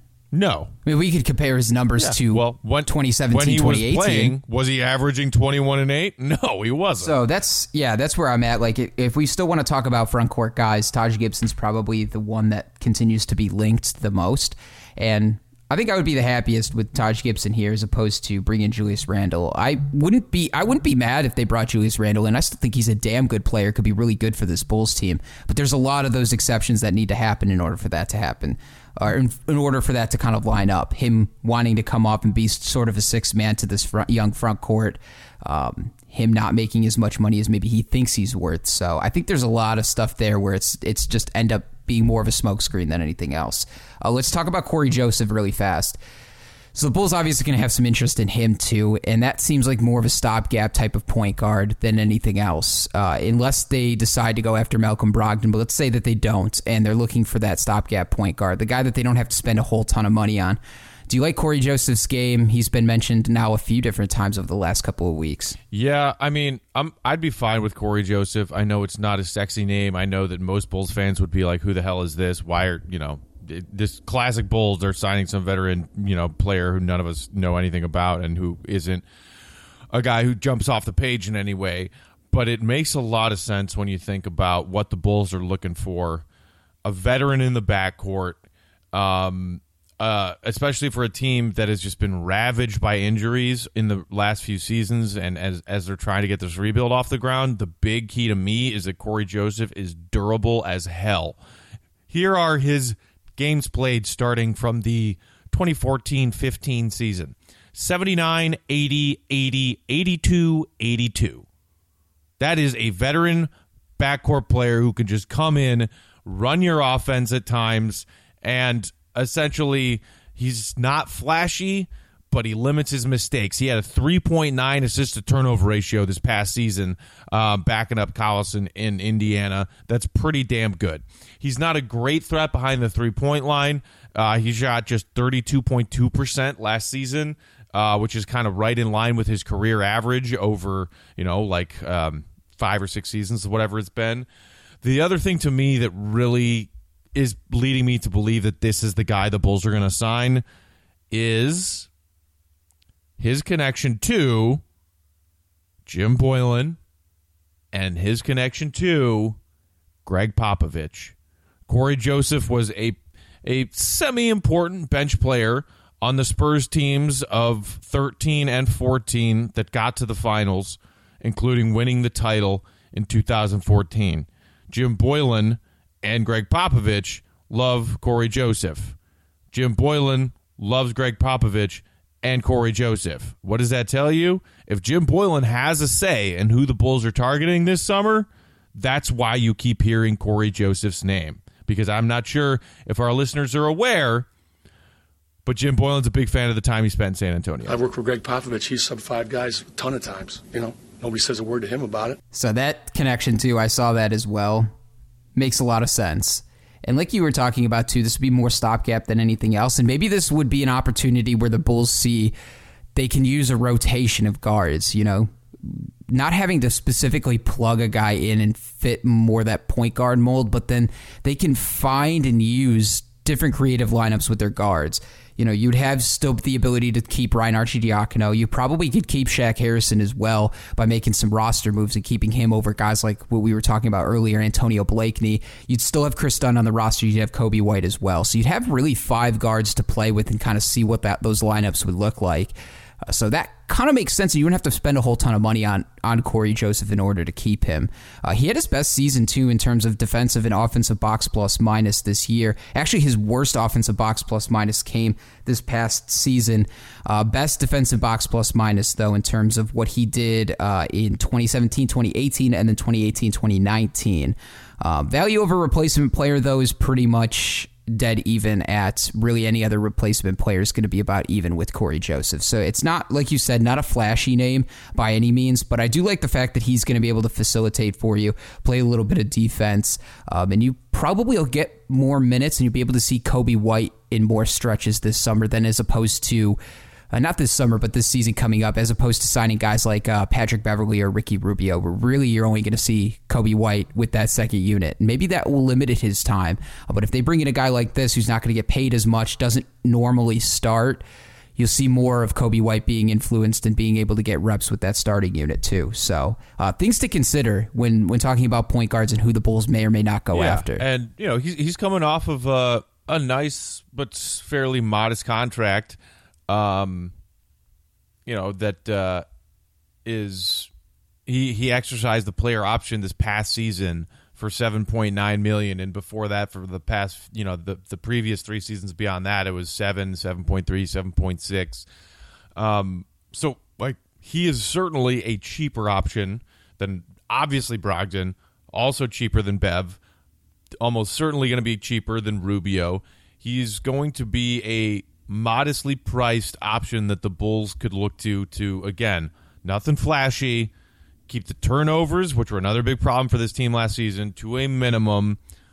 No. I mean, we could compare his numbers yeah. to well, when, twenty seventeen, when he twenty eighteen. Was playing, was he averaging twenty-one and eight? No, he wasn't. So that's, yeah, that's where I'm at. Like, if we still want to talk about front court guys, Taj Gibson's probably the one that continues to be linked the most. And I think I would be the happiest with Taj Gibson here as opposed to bringing Julius Randle. I wouldn't be I wouldn't be mad if they brought Julius Randle in. I still think he's a damn good player, could be really good for this Bulls team. But there's a lot of those exceptions that need to happen in order for that to happen, or in, in order for that to kind of line up. Him wanting to come up and be sort of a sixth man to this front, young front court, um, him not making as much money as maybe he thinks he's worth. So I think there's a lot of stuff there where it's it's just end up being more of a smokescreen than anything else. Uh, let's talk about Corey Joseph really fast. So the Bulls obviously going to have some interest in him too, and that seems like more of a stopgap type of point guard than anything else, uh, unless they decide to go after Malcolm Brogdon. But let's say that they don't, and they're looking for that stopgap point guard, the guy that they don't have to spend a whole ton of money on. Do you like Corey Joseph's game? He's been mentioned now a few different times over the last couple of weeks. Yeah, I mean, I'm, I'd be fine with Corey Joseph. I know it's not a sexy name. I know that most Bulls fans would be like, who the hell is this? Why are, you know, this classic Bulls, they're signing some veteran, you know, player who none of us know anything about and who isn't a guy who jumps off the page in any way. But it makes a lot of sense when you think about what the Bulls are looking for. A veteran in the backcourt, um... Uh, especially for a team that has just been ravaged by injuries in the last few seasons, and as as they're trying to get this rebuild off the ground, the big key to me is that Corey Joseph is durable as hell. Here are his games played starting from the twenty fourteen fifteen season. seventy-nine, eighty, eighty, eighty-two, eighty-two. That is a veteran backcourt player who can just come in, run your offense at times, and essentially, he's not flashy, but he limits his mistakes. He had a three point nine assist-to-turnover ratio this past season, uh, backing up Collison in Indiana. That's pretty damn good. He's not a great threat behind the three-point line. Uh, he shot just thirty-two point two percent last season, uh, which is kind of right in line with his career average over, you know, like um, five or six seasons, whatever it's been. The other thing to me that really is leading me to believe that this is the guy the Bulls are going to sign is his connection to Jim Boylen and his connection to Greg Popovich. Corey Joseph was a a semi-important bench player on the Spurs teams of thirteen and fourteen that got to the finals, including winning the title in two thousand fourteen. Jim Boylen and Greg Popovich love Corey Joseph. Jim Boylan loves Greg Popovich and Corey Joseph. What does that tell you? If Jim Boylan has a say in who the Bulls are targeting this summer, that's why you keep hearing Corey Joseph's name. Because I'm not sure if our listeners are aware, but Jim Boylan's a big fan of the time he spent in San Antonio. I've worked with Greg Popovich. He's sub five guys a ton of times. You know, nobody says a word to him about it. So that connection, too, I saw that as well. Makes a lot of sense. And like you were talking about, too, this would be more stopgap than anything else. And maybe this would be an opportunity where the Bulls see they can use a rotation of guards, you know, not having to specifically plug a guy in and fit more that point guard mold, but then they can find and use different creative lineups with their guards. You know, you'd have still the ability to keep Ryan Arcidiacono. You probably could keep Shaq Harrison as well by making some roster moves and keeping him over guys like what we were talking about earlier, Antonio Blakeney. You'd still have Chris Dunn on the roster. You'd have Kobe White as well. So you'd have really five guards to play with and kind of see what that those lineups would look like. Uh, so that kind of makes sense. You wouldn't have to spend a whole ton of money on, on Corey Joseph in order to keep him. Uh, he had his best season, too, in terms of defensive and offensive box plus minus this year. Actually, his worst offensive box plus minus came this past season. Uh, best defensive box plus minus, though, in terms of what he did uh, in twenty seventeen, twenty eighteen, and then twenty eighteen, twenty nineteen. Uh, value over replacement player, though, is pretty much dead even at really any other replacement player is going to be about even with Corey Joseph. So it's not, like you said, not a flashy name by any means, but I do like the fact that he's going to be able to facilitate for you, play a little bit of defense, um, and you probably will get more minutes and you'll be able to see Kobe White in more stretches this summer than as opposed to Uh, not this summer, but this season coming up, as opposed to signing guys like uh, Patrick Beverley or Ricky Rubio, where really you're only going to see Kobe White with that second unit. Maybe that will limit his time. Uh, but if they bring in a guy like this who's not going to get paid as much, doesn't normally start, you'll see more of Kobe White being influenced and being able to get reps with that starting unit too. So uh, things to consider when when talking about point guards and who the Bulls may or may not go yeah, after. And you know he's he's coming off of uh, a nice but fairly modest contract. Um, you know, that uh, is he he exercised the player option this past season for seven point nine million dollars, and before that for the past, you know, the, the previous three seasons beyond that, it was seven, seven point three, seven point six. Um, so, like, he is certainly a cheaper option than, obviously, Brogdon, also cheaper than Bev, almost certainly going to be cheaper than Rubio. He's going to be a modestly priced option that the Bulls could look to to, again, nothing flashy, keep the turnovers, which were another big problem for this team last season, to a minimum,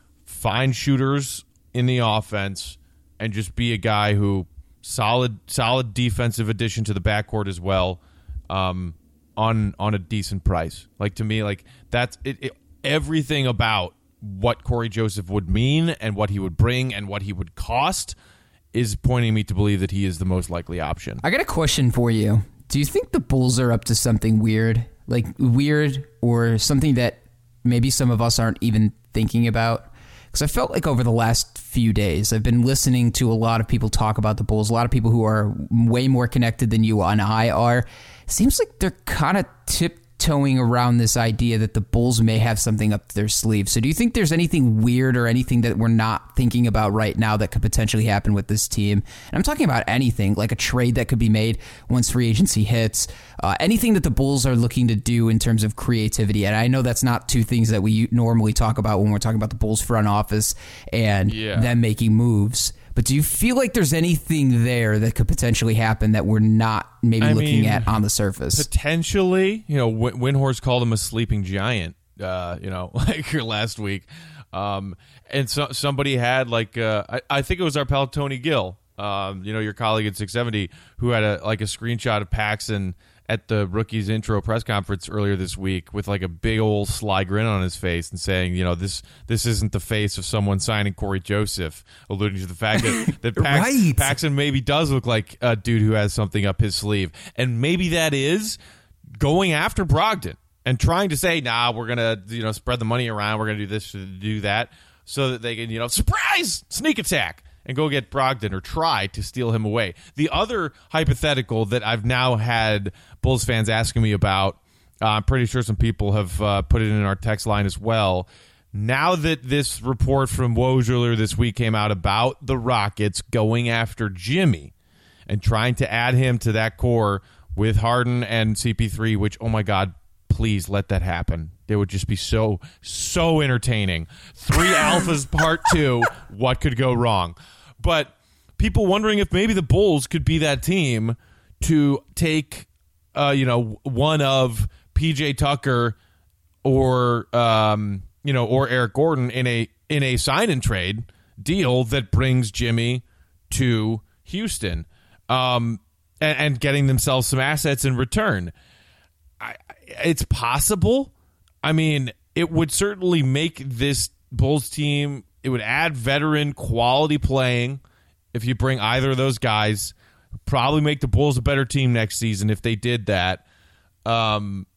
find shooters in the offense, and just be a guy who solid solid defensive addition to the backcourt as well, um, on on a decent price. Like, to me, like that's it, it, everything about what Corey Joseph would mean and what he would bring and what he would cost is pointing me to believe that he is the most likely option. I got a question for you. Do you think the Bulls are up to something weird? Like weird or something that maybe some of us aren't even thinking about? Because I felt like over the last few days, I've been listening to a lot of people talk about the Bulls, a lot of people who are way more connected than you and I are. It seems like they're kind of tiptoeing around this idea that the Bulls may have something up their sleeve. So do you think there's anything weird or anything that we're not thinking about right now that could potentially happen with this team? And I'm talking about anything, like a trade that could be made once free agency hits, uh, anything that the Bulls are looking to do in terms of creativity. And I know that's not two things that we normally talk about when we're talking about the Bulls front office and yeah. them making moves. But do you feel like there's anything there that could potentially happen that we're not maybe I looking mean, at on the surface? Potentially. You know, w- Windhorst called him a sleeping giant, uh, you know, like last week. Um, and so, somebody had, like, uh, I, I think it was our pal Tony Gill, um, you know, your colleague at six seventy, who had a like a screenshot of Paxson at the rookies intro press conference earlier this week with like a big old sly grin on his face and saying, you know, this this isn't the face of someone signing Corey Joseph, alluding to the fact that, that Pax, right. Paxson maybe does look like a dude who has something up his sleeve. And maybe that is going after Brogdon and trying to say, nah, we're going to, you know, spread the money around. We're going to do this, do that, so that they can, you know, surprise, sneak attack, and go get Brogdon or try to steal him away. The other hypothetical that I've now had Bulls fans asking me about, uh, I'm pretty sure some people have uh, put it in our text line as well, Now that this report from Woj earlier this week came out about the Rockets going after Jimmy and trying to add him to that core with Harden and C P three, which, oh my God, please let that happen. It would just be so, so entertaining. Three Alphas Part two, what could go wrong? But people wondering if maybe the Bulls could be that team to take, uh, you know, one of P J Tucker or, um, you know, or Eric Gordon in a in a sign and trade deal that brings Jimmy to Houston, um, and, and getting themselves some assets in return. I, it's possible. I mean, it would certainly make this Bulls team. It would add veteran quality playing if you bring either of those guys. Probably make the Bulls a better team next season if they did that. Um,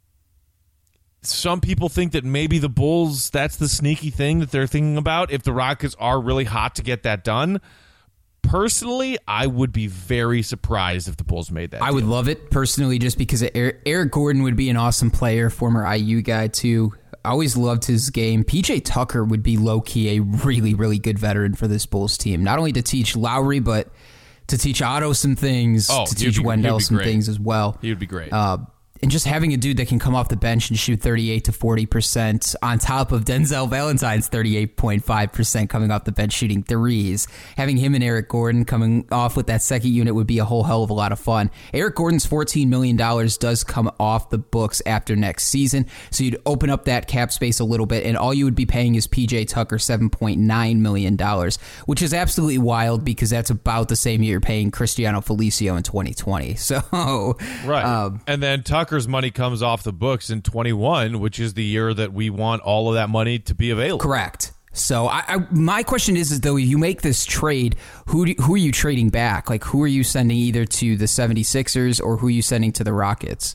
some people think that maybe the Bulls, that's the sneaky thing that they're thinking about if the Rockets are really hot to get that done. Personally, I would be very surprised if the Bulls made that I deal. would love it, personally, just because Eric, Eric Gordon would be an awesome player, former I U guy, too. I always loved his game. P J Tucker would be low-key a really, really good veteran for this Bulls team. Not only to teach Lowry, but to teach Otto some things, oh, to teach be, Wendell some great. things as well. He would be great. Uh, and just having a dude that can come off the bench and shoot thirty-eight to forty percent on top of Denzel Valentine's thirty-eight point five percent coming off the bench shooting threes. Having him and Eric Gordon coming off with that second unit would be a whole hell of a lot of fun. Eric Gordon's fourteen million dollars does come off the books after next season, so you'd open up that cap space a little bit, and all you would be paying is P J Tucker seven point nine million dollars, which is absolutely wild because that's about the same year you're paying Cristiano Felicio in twenty twenty. So, right. Um, and then Tucker's money comes off the books in twenty-one, which is the year that we want all of that money to be available. Correct. So I, I, my question is, is though, you make this trade, who do, who are you trading back? Like, who are you sending either to the seventy-sixers or who are you sending to the Rockets?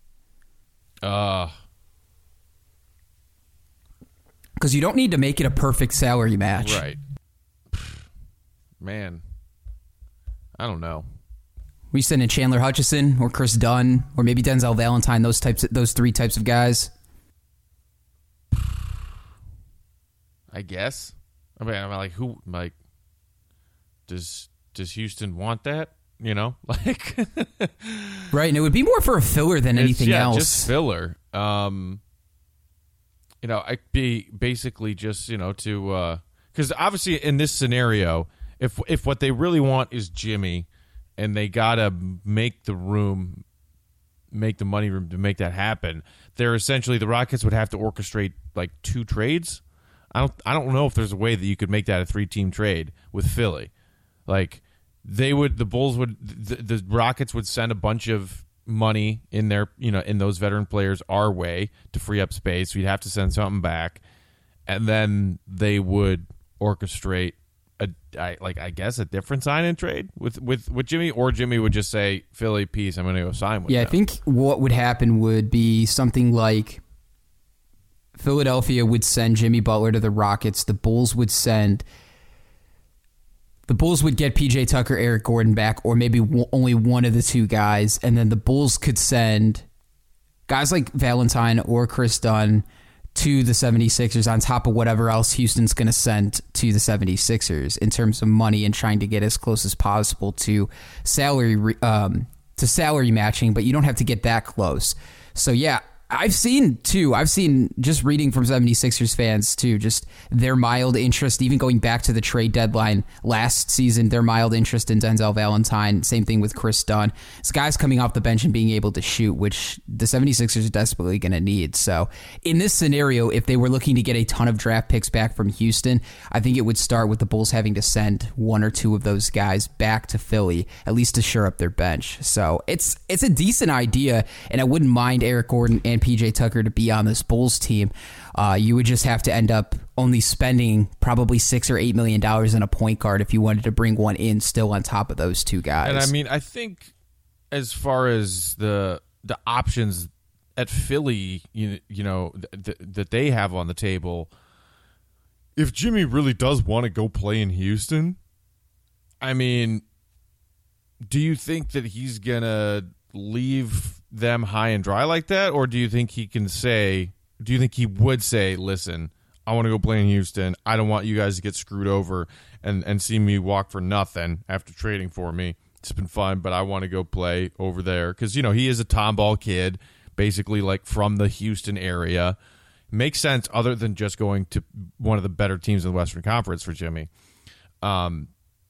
Uh, Because you don't need to make it a perfect salary match. Right. Man, I don't know. We sending Chandler Hutchison or Chris Dunn or maybe Denzel Valentine, those types, of, those three types of guys. I guess. I mean, I'm like, who? Like, does does Houston want that? You know, like, right? And it would be more for a filler than anything yeah, else. Just filler. Um, you know, I'd be basically just you know to because uh, obviously in this scenario, if if what they really want is Jimmy. And they gotta make the room, make the money room to make that happen. They're essentially the Rockets would have to orchestrate like two trades. I don't, I don't know if there's a way that you could make that a three-team trade with Philly. Like they would, the Bulls would, the, the Rockets would send a bunch of money in their, you know, in those veteran players our way to free up space. We'd have to send something back, and then they would orchestrate. A, I, like I guess a different sign and trade with, with, with Jimmy, or Jimmy would just say, Philly, peace, I'm going to go sign with yeah, them. I think what would happen would be something like Philadelphia would send Jimmy Butler to the Rockets. The Bulls would send the Bulls would get P J Tucker, Eric Gordon back, or maybe w- only one of the two guys, and then the Bulls could send guys like Valentine or Chris Dunn to the seventy-sixers on top of whatever else Houston's going to send to the seventy-sixers in terms of money and trying to get as close as possible to salary um, to salary matching, but you don't have to get that close. So yeah, I've seen too, I've seen just reading from seventy-sixers fans too, just their mild interest, even going back to the trade deadline last season, their mild interest in Denzel Valentine, same thing with Chris Dunn. It's guys coming off the bench and being able to shoot, which the seventy-sixers are desperately going to need. So in this scenario, if they were looking to get a ton of draft picks back from Houston, I think it would start with the Bulls having to send one or two of those guys back to Philly, at least to shore up their bench. So it's it's a decent idea, and I wouldn't mind Eric Gordon and P J Tucker to be on this Bulls team. Uh, you would just have to end up only spending probably six or eight million dollars in a point guard if you wanted to bring one in still on top of those two guys. And I mean, I think as far as the the options at Philly, you, you know, th- th- that they have on the table, if Jimmy really does want to go play in Houston, I mean, do you think that he's gonna leave them high and dry like that, or do you think he can say, do you think he would say, listen, I want to go play in Houston. I don't want you guys to get screwed over and, and see me walk for nothing after trading for me. It's been fun, but I want to go play over there because, you know, he is a Tomball kid, basically like from the Houston area. Makes sense other than just going to one of the better teams in the Western Conference for Jimmy. Um,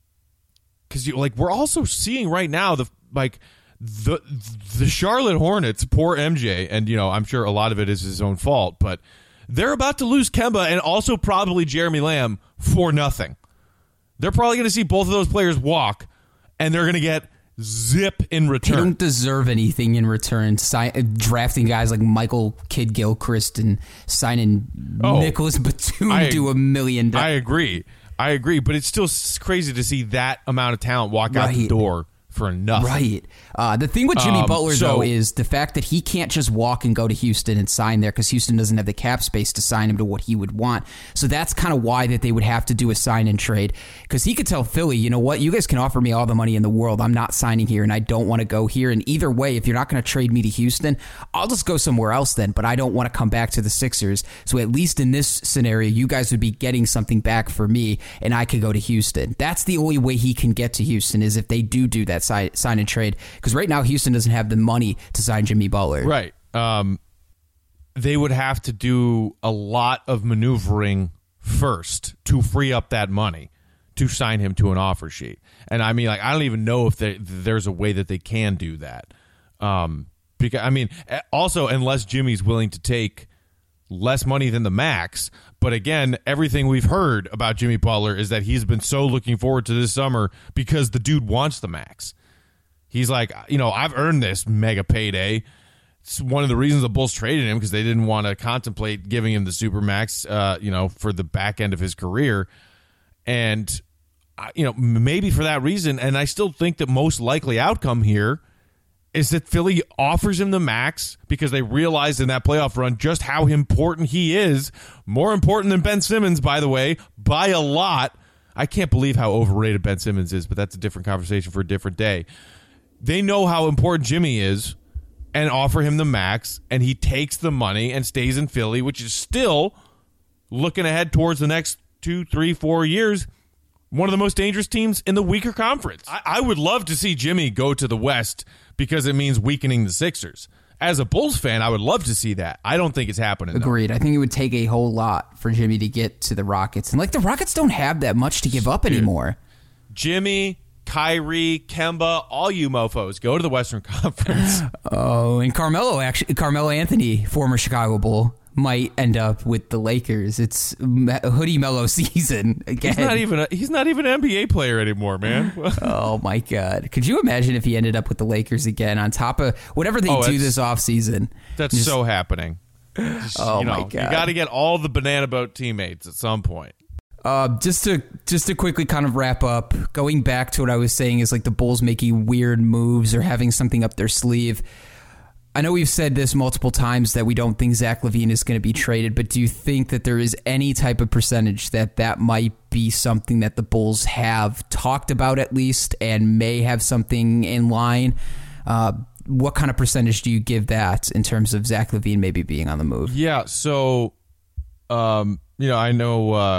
because you like we're also seeing right now the like the the Charlotte Hornets, poor M J, and you know I'm sure a lot of it is his own fault, but they're about to lose Kemba and also probably Jeremy Lamb for nothing. They're probably going to see both of those players walk, and they're going to get zip in return. They don't deserve anything in return. Sign, drafting guys like Michael Kidd-Gilchrist and signing oh, Nicholas Batum I, to a million dollars. I agree. I agree, but it's still crazy to see that amount of talent walk right. out the door for nothing. Right. Uh, the thing with Jimmy um, Butler, so, though, is the fact that he can't just walk and go to Houston and sign there because Houston doesn't have the cap space to sign him to what he would want. So that's kind of why that they would have to do a sign-and trade because he could tell Philly, you know what, you guys can offer me all the money in the world. I'm not signing here, and I don't want to go here. And either way, if you're not going to trade me to Houston, I'll just go somewhere else then, but I don't want to come back to the Sixers. So at least in this scenario, you guys would be getting something back for me, and I could go to Houston. That's the only way he can get to Houston is if they do do that sign, sign and trade because right now Houston doesn't have the money to sign Jimmy Butler. Right. Um, they would have to do a lot of maneuvering first to free up that money to sign him to an offer sheet. And I mean, like, I don't even know if they, there's a way that they can do that. Um, because I mean, also, unless Jimmy's willing to take less money than the max. But again, everything we've heard about Jimmy Butler is that he's been so looking forward to this summer because the dude wants the max. He's like, you know, I've earned this mega payday. It's one of the reasons the Bulls traded him because they didn't want to contemplate giving him the supermax, uh, you know, for the back end of his career. And, uh, you know, maybe for that reason. And I still think the most likely outcome here is that Philly offers him the max because they realized in that playoff run just how important he is. More important than Ben Simmons, by the way, by a lot. I can't believe how overrated Ben Simmons is, but that's a different conversation for a different day. They know how important Jimmy is and offer him the max, and he takes the money and stays in Philly, which is still looking ahead towards the next two, three, four years, one of the most dangerous teams in the weaker conference. I, I would love to see Jimmy go to the West because it means weakening the Sixers. As a Bulls fan, I would love to see that. I don't think it's happening. Agreed. Though. I think it would take a whole lot for Jimmy to get to the Rockets. And, like, the Rockets don't have that much to give up Dude, anymore. Jimmy, Kyrie, Kemba, all you mofos, go to the Western Conference. Oh, and Carmelo, actually, Carmelo Anthony, former Chicago Bull, might end up with the Lakers. It's hoodie Melo season again. He's not even a, he's not even an N B A player anymore, man. Oh my God! Could you imagine if he ended up with the Lakers again on top of whatever they oh, do this offseason? That's just, so happening. Just, oh you know, my God! You got to get all the banana boat teammates at some point. Uh, just to just to quickly kind of wrap up, going back to what I was saying is like the Bulls making weird moves or having something up their sleeve. I know we've said this multiple times that we don't think Zach LaVine is going to be traded, but do you think that there is any type of percentage that that might be something that the Bulls have talked about at least and may have something in line? Uh, what kind of percentage do you give that in terms of Zach LaVine maybe being on the move? Yeah, so, um, you know, I know uh,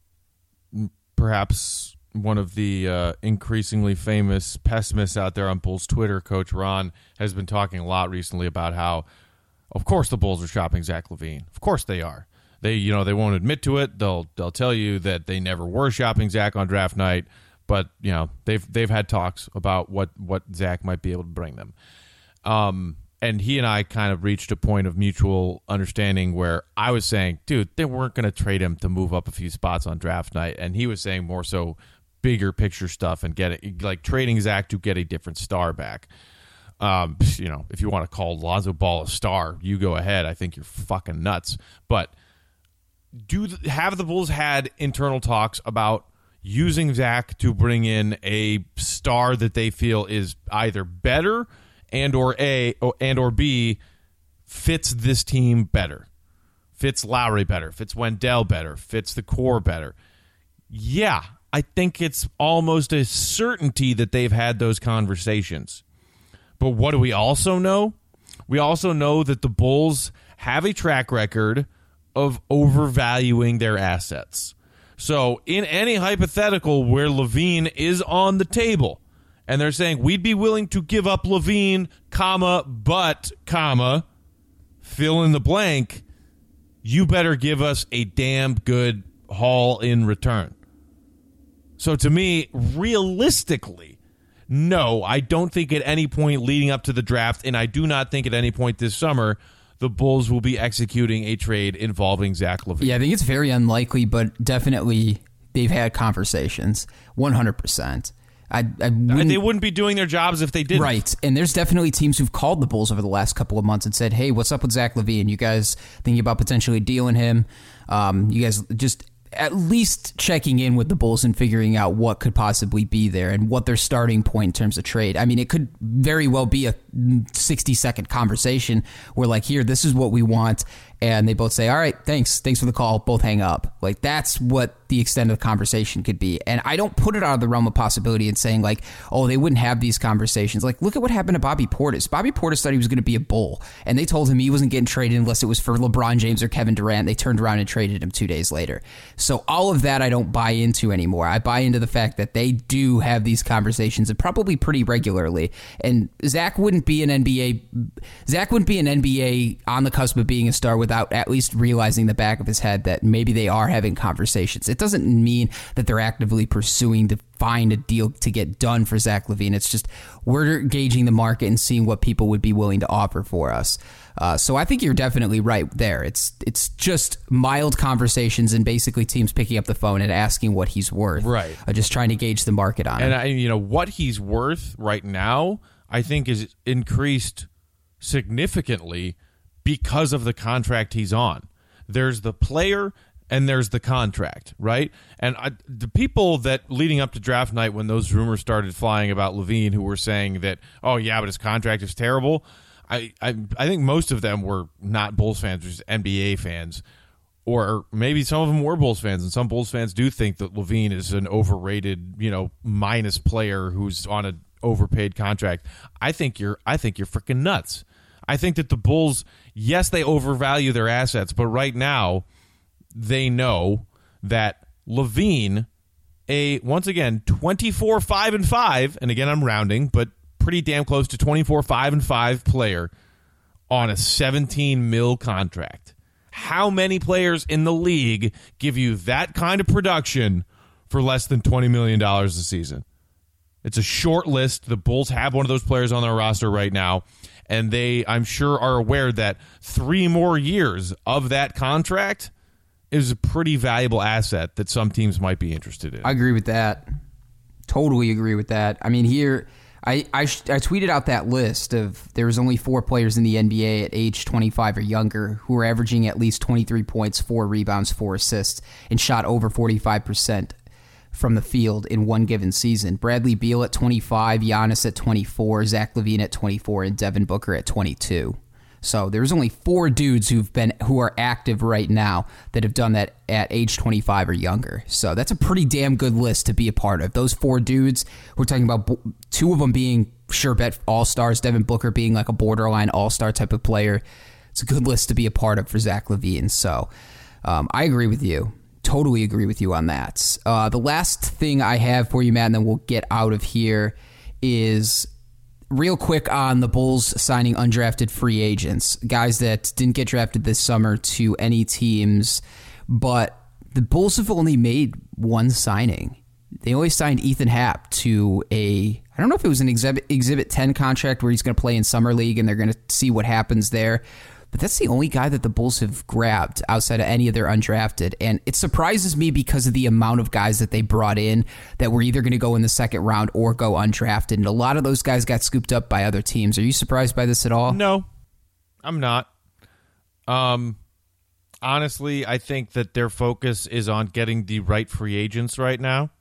perhaps one of the uh, increasingly famous pessimists out there on Bulls Twitter, Coach Ron, has been talking a lot recently about how, of course, the Bulls are shopping Zach LaVine. Of course they are. They, you know, they won't admit to it. They'll they'll tell you that they never were shopping Zach on draft night, but you know they've they've had talks about what what Zach might be able to bring them. Um, and he and I kind of reached a point of mutual understanding where I was saying, dude, they weren't going to trade him to move up a few spots on draft night, and he was saying more so bigger picture stuff and get it, like trading Zach to get a different star back. Um, you know, if you want to call Lonzo Ball a star, you go ahead. I think you're fucking nuts. But do the, have the Bulls had internal talks about using Zach to bring in a star that they feel is either better and or A and or B fits this team better, fits Lowry better, fits Wendell better, fits the core better? Yeah. I think it's almost a certainty that they've had those conversations. But what do we also know? We also know that the Bulls have a track record of overvaluing their assets. So in any hypothetical where LaVine is on the table and they're saying we'd be willing to give up LaVine, comma, but, comma, fill in the blank, you better give us a damn good haul in return. So to me, realistically, no, I don't think at any point leading up to the draft, and I do not think at any point this summer, the Bulls will be executing a trade involving Zach LaVine. Yeah, I think it's very unlikely, but definitely they've had conversations, one hundred percent. I, I wouldn't, they wouldn't be doing their jobs if they didn't. Right, and there's definitely teams who've called the Bulls over the last couple of months and said, hey, what's up with Zach LaVine? You guys thinking about potentially dealing him? Um, you guys just at least checking in with the Bulls and figuring out what could possibly be there and what their starting point in terms of trade. I mean, it could very well be a sixty-second conversation where, like, here, this is what we want, and they both say, all right, thanks, thanks for the call, both hang up. Like, that's what the extent of the conversation could be. And I don't put it out of the realm of possibility in saying, like, oh, they wouldn't have these conversations. Like, look at what happened to Bobby Portis. Bobby Portis thought he was going to be a Bull, and they told him he wasn't getting traded unless it was for LeBron James or Kevin Durant. They turned around and traded him two days later. So all of that I don't buy into anymore. I buy into the fact that they do have these conversations, and probably pretty regularly. And Zach wouldn't be an N B A Zach wouldn't be an N B A on the cusp of being a star without at least realizing the back of his head that maybe they are having conversations. It doesn't mean that they're actively pursuing to find a deal to get done for Zach LaVine. It's just we're gauging the market and seeing what people would be willing to offer for us. Uh, so I think you're definitely right there. It's it's just mild conversations and basically teams picking up the phone and asking what he's worth. Right. Uh, just trying to gauge the market on and it. And I, you know what he's worth right now, I think, is increased significantly because of the contract he's on. There's the player and there's the contract, right? And I, the people that leading up to draft night, when those rumors started flying about LaVine, who were saying that, oh yeah, but his contract is terrible, I, I, I think most of them were not Bulls fans, just N B A fans, or maybe some of them were Bulls fans, and some Bulls fans do think that LaVine is an overrated, you know, minus player who's on an overpaid contract. I think you're, I think you're freaking nuts. I think that the Bulls, yes, they overvalue their assets, but right now they know that LaVine, a once again twenty-four five and five, and again I'm rounding, but pretty damn close to twenty-four five and five player on a seventeen mil contract. How many players in the league give you that kind of production for less than twenty million dollars a season? It's a short list. The Bulls have one of those players on their roster right now, and they, I'm sure, are aware that three more years of that contract is a pretty valuable asset that some teams might be interested in. I agree with that. Totally agree with that. I mean, here, I, I, I tweeted out that list of there was only four players in the N B A at age twenty-five or younger who were averaging at least twenty-three points, four rebounds, four assists, and shot over forty-five percent from the field in one given season. Bradley Beal at twenty-five, Giannis at twenty-four, Zach LaVine at twenty-four, and Devin Booker at twenty-two. So there's only four dudes who've been who are active right now that have done that at age twenty-five or younger. So that's a pretty damn good list to be a part of. Those four dudes, we're talking about two of them being sure bet all-stars, Devin Booker being like a borderline all-star type of player. It's a good list to be a part of for Zach LaVine. So um, I agree with you. Totally agree with you on that. Uh, the last thing I have for you, Matt, and then we'll get out of here, is real quick on the Bulls signing undrafted free agents, guys that didn't get drafted this summer to any teams, but the Bulls have only made one signing. They only signed Ethan Happ to a, I don't know if it was an Exhibit, Exhibit ten contract where he's going to play in Summer League and they're going to see what happens there. But that's the only guy that the Bulls have grabbed outside of any of their undrafted. And it surprises me because of the amount of guys that they brought in that were either going to go in the second round or go undrafted. And a lot of those guys got scooped up by other teams. Are you surprised by this at all? No, I'm not. Um, honestly, I think that their focus is on getting the right free agents right now.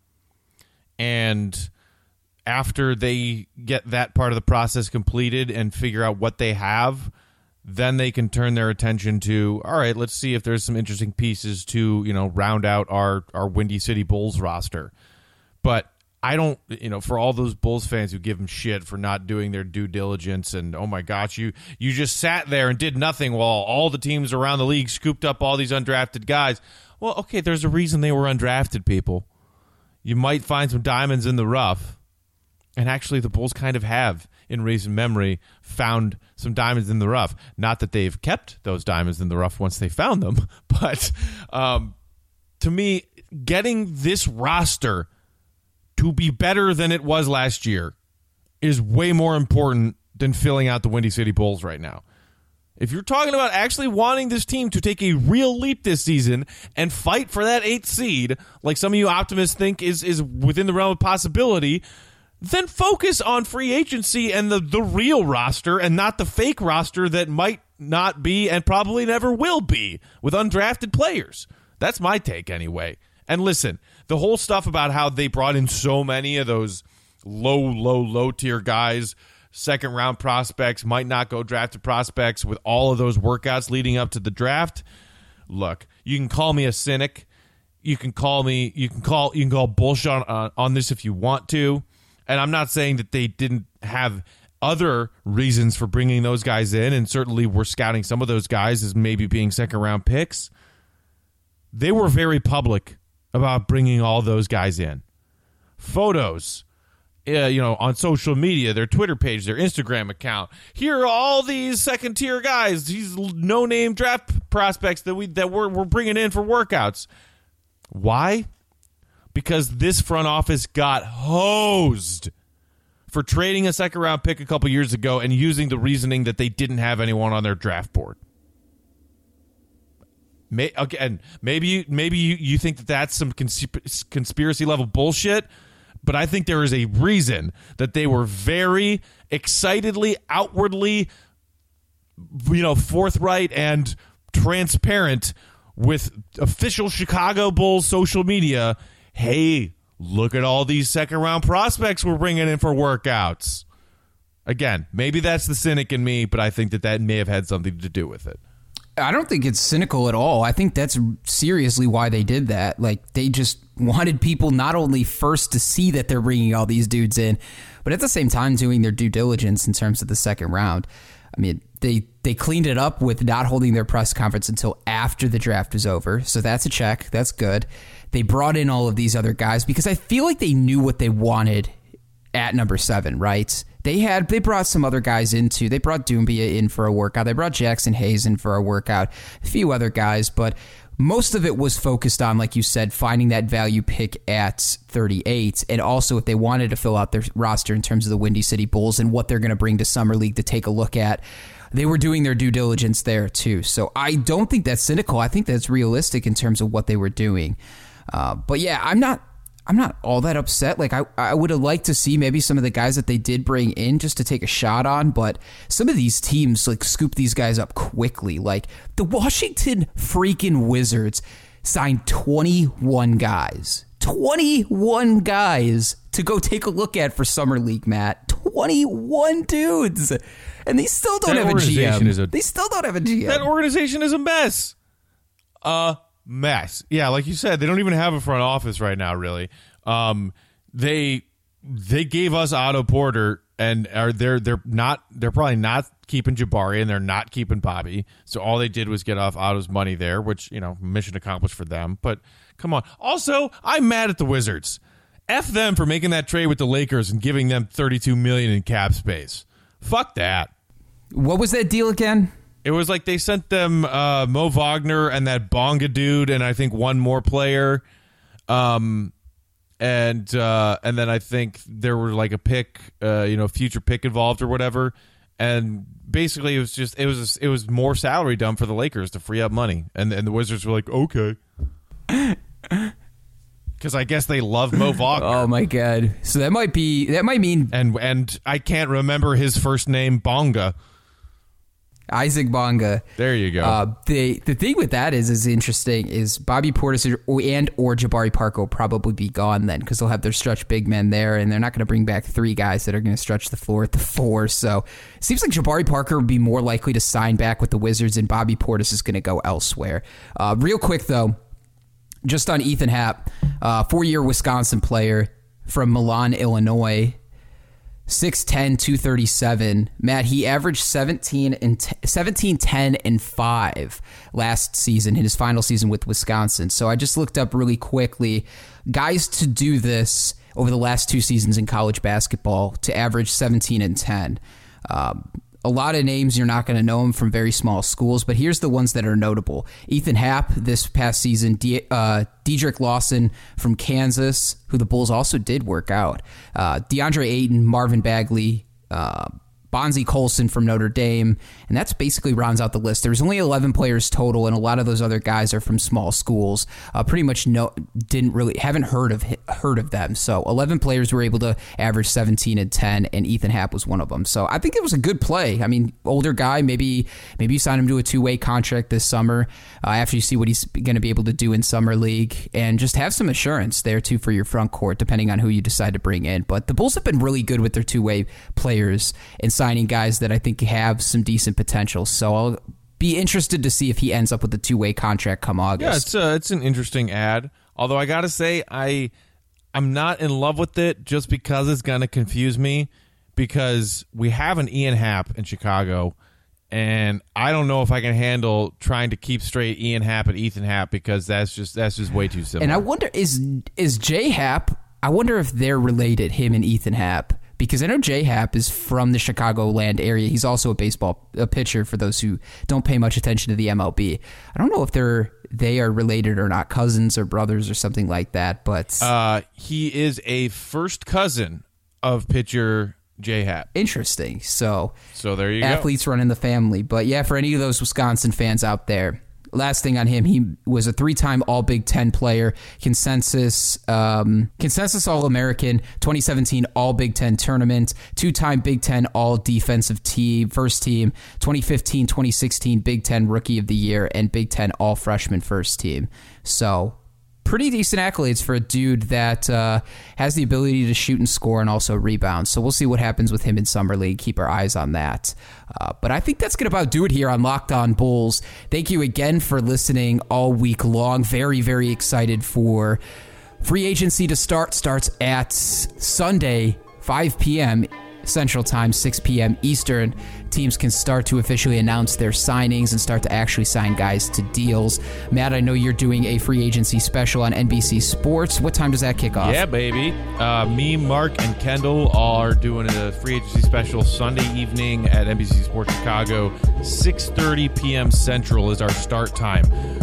And after they get that part of the process completed and figure out what they have, then they can turn their attention to, all right, let's see if there's some interesting pieces to, you know, round out our, our Windy City Bulls roster. But I don't, you know, for all those Bulls fans who give them shit for not doing their due diligence and, oh my gosh, you you just sat there and did nothing while all the teams around the league scooped up all these undrafted guys. Well, okay, there's a reason they were undrafted, people. You might find some diamonds in the rough. And actually, the Bulls kind of have, in recent memory, found some diamonds in the rough. Not that they've kept those diamonds in the rough once they found them, but um, to me, getting this roster to be better than it was last year is way more important than filling out the Windy City Bulls right now. If you're talking about actually wanting this team to take a real leap this season and fight for that eighth seed, like some of you optimists think is, is within the realm of possibility, then focus on free agency and the, the real roster and not the fake roster that might not be and probably never will be with undrafted players. That's my take anyway. And listen, the whole stuff about how they brought in so many of those low, low, low tier guys, second round prospects, might not go drafted prospects with all of those workouts leading up to the draft. Look, you can call me a cynic. You can call me, you can call, you can call bullshit on, uh, on this if you want to. And I'm not saying that they didn't have other reasons for bringing those guys in, and certainly we're scouting some of those guys as maybe being second round picks. They were very public about bringing all those guys in. Photos, uh, you know, on social media, their Twitter page, their Instagram account. Here are all these second-tier guys, these no-name draft prospects that we that we're, we're bringing in for workouts. Why? Because this front office got hosed for trading a second-round pick a couple years ago and using the reasoning that they didn't have anyone on their draft board. May, again, maybe you, maybe you, you think that that's some consp- conspiracy level bullshit, but I think there is a reason that they were very excitedly, outwardly, you know, forthright and transparent with official Chicago Bulls social media. Hey, look at all these second round prospects we're bringing in for workouts. Again, maybe that's the cynic in me, but I think that that may have had something to do with it. I don't think it's cynical at all. I think that's seriously why they did that. Like, they just wanted people not only first to see that they're bringing all these dudes in, but at the same time doing their due diligence in terms of the second round. I mean, they they cleaned it up with not holding their press conference until after the draft was over. So that's a check. That's good. They brought in all of these other guys because I feel like they knew what they wanted at number seven, right? They had they brought some other guys in too. They brought Doumbia in for a workout. They brought Jackson Hayes in for a workout. A few other guys, but most of it was focused on, like you said, finding that value pick at thirty-eight, and also if they wanted to fill out their roster in terms of the Windy City Bulls and what they're going to bring to Summer League to take a look at. They were doing their due diligence there too. So I don't think that's cynical. I think that's realistic in terms of what they were doing. Uh, but yeah, I'm not. I'm not all that upset. Like I, I would have liked to see maybe some of the guys that they did bring in just to take a shot on, but some of these teams like scoop these guys up quickly. Like the Washington freaking Wizards signed twenty-one guys. twenty-one guys to go take a look at for Summer League, Matt. twenty-one dudes. And they still don't that have a G M. Is a, they still don't have a G M. That organization is a mess. Uh Mess. Yeah, like you said, they don't even have a front office right now, really. Um, they they gave us Otto Porter, and are they're they're not they're probably not keeping Jabari, and they're not keeping Bobby. So all they did was get off Otto's money there, which, you know, mission accomplished for them. But come on. Also, I'm mad at the Wizards. F them for making that trade with the Lakers and giving them thirty-two million dollars in cap space. Fuck that. What was that deal again? It was like they sent them uh, Mo Wagner and that Bonga dude, and I think one more player, um, and uh, and then I think there were like a pick, uh, you know, future pick involved or whatever, and basically it was just it was it was more salary dump for the Lakers to free up money, and and the Wizards were like, okay, because I guess they love Mo Wagner. Oh my god! So that might be that might mean and and I can't remember his first name, Bonga. Isaac Bonga. There you go. Uh, the the thing with that is is interesting is Bobby Portis and or Jabari Parker will probably be gone then because they'll have their stretch big men there, and they're not going to bring back three guys that are going to stretch the floor at the four. So it seems like Jabari Parker would be more likely to sign back with the Wizards, and Bobby Portis is going to go elsewhere. Uh, real quick though, just on Ethan Happ, uh, four-year Wisconsin player. from Milan, Illinois. six ten, two thirty-seven. Matt, he averaged seventeen, and t- seventeen, ten, and five last season in his final season with Wisconsin. So I just looked up really quickly guys to do this over the last two seasons in college basketball to average seventeen and ten. Um, a lot of names, you're not going to know them from very small schools, but here's the ones that are notable. Ethan Happ this past season, De- uh, Dedrick Lawson from Kansas, who the Bulls also did work out, uh, DeAndre Ayton, Marvin Bagley, uh, Bonzi Colson from Notre Dame, and that's basically rounds out the list. There's only eleven players total, and a lot of those other guys are from small schools. Uh, pretty much no, didn't really haven't heard of heard of them. So eleven players were able to average seventeen and ten, and Ethan Happ was one of them. So I think it was a good play. I mean, older guy, maybe maybe you sign him to a two way contract this summer uh, after you see what he's going to be able to do in summer league, and just have some assurance there too for your front court, depending on who you decide to bring in. But the Bulls have been really good with their two way players and signing guys that I think have some decent potential. So I'll be interested to see if he ends up with a two-way contract come August. Yeah, it's a, it's an interesting ad. Although I got to say, I, I'm not in love with it just because it's going to confuse me, because we have an Ian Happ in Chicago, and I don't know if I can handle trying to keep straight Ian Happ and Ethan Happ, because that's just that's just way too similar. And I wonder, is is J Happ, I wonder if they're related, him and Ethan Happ. Because I know J Happ is from the Chicagoland area. He's also a baseball a pitcher for those who don't pay much attention to the M L B. I don't know if they're they are related or not, cousins or brothers or something like that. But uh, he is a first cousin of pitcher J Happ. Interesting. So so there you athletes go. Athletes running the family. But yeah, for any of those Wisconsin fans out there, last thing on him, he was a three-time All-Big Ten player, consensus um, consensus All-American, twenty seventeen All-Big Ten tournament, two-time Big Ten All-Defensive Team, first team, twenty fifteen twenty sixteen Big Ten Rookie of the Year, and Big Ten All-Freshman first team. So pretty decent accolades for a dude that uh, has the ability to shoot and score and also rebound. So we'll see what happens with him in Summer League. Keep our eyes on that. Uh, but I think that's going to about do it here on Locked On Bulls. Thank you again for listening all week long. Very, very excited for free agency to start. Starts at Sunday, five p.m. Central Time, six p.m. Eastern. Teams can start to officially announce their signings and start to actually sign guys to deals. Matt, I know you're doing a free agency special on N B C Sports. What time does that kick off? Yeah, baby. Uh, me, Mark, and Kendall are doing a free agency special Sunday evening at N B C Sports Chicago. six thirty p.m. Central is our start time.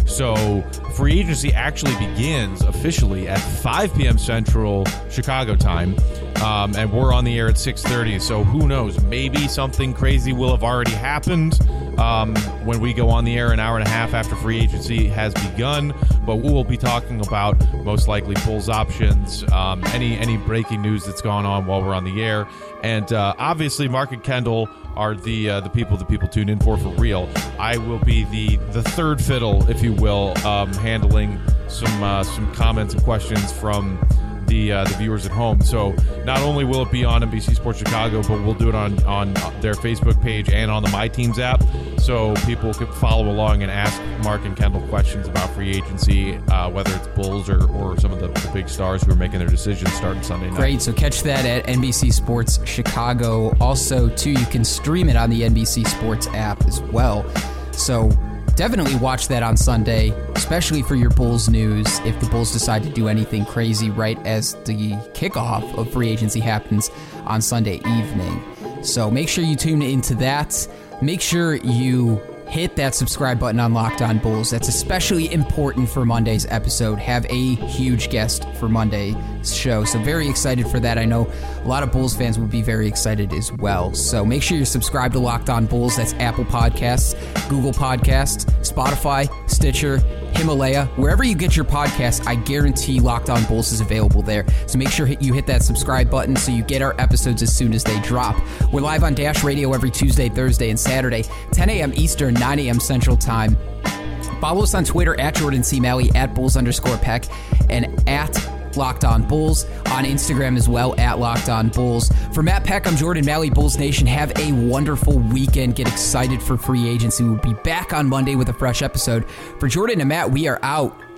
So free agency actually begins officially at five p.m. Central Chicago time. Um, and we're on the air at six thirty, so who knows? Maybe something crazy will have already happened um, when we go on the air an hour and a half after free agency has begun. But we'll be talking about most likely Bulls options, um, any any breaking news that's gone on while we're on the air, and uh, obviously Mark and Kendall are the uh, the people that people tune in for for real. I will be the the third fiddle, if you will, um, handling some uh, some comments and questions from the uh, the viewers at home. So not only will it be on N B C Sports Chicago, but we'll do it on, on their Facebook page and on the My Teams app, so people can follow along and ask Mark and Kendall questions about free agency, uh, whether it's Bulls or, or some of the, the big stars who are making their decisions starting Sunday night. Great, so catch that at N B C Sports Chicago. Also, too, you can stream it on the N B C Sports app as well. So definitely watch that on Sunday, especially for your Bulls news if the Bulls decide to do anything crazy right as the kickoff of free agency happens on Sunday evening. So make sure you tune into that. Make sure you hit that subscribe button on Locked On Bulls. That's especially important for Monday's episode. Have a huge guest for Monday's show. So very excited for that. I know a lot of Bulls fans will be very excited as well. So make sure you're subscribed to Locked On Bulls. That's Apple Podcasts, Google Podcasts, Spotify, Stitcher, Himalaya, wherever you get your podcasts. I guarantee Locked On Bulls is available there. So make sure you hit that subscribe button so you get our episodes as soon as they drop. We're live on Dash Radio every Tuesday, Thursday, and Saturday, ten a.m. Eastern, nine a.m. Central Time. Follow us on Twitter at Jordan C. Malley, at Bulls underscore Peck, and at Locked On Bulls, on Instagram as well, at Locked On Bulls. For Matt Peck, I'm Jordan Malley, Bulls Nation. Have a wonderful weekend. Get excited for free agency. We'll be back on Monday with a fresh episode. For Jordan and Matt, we are out.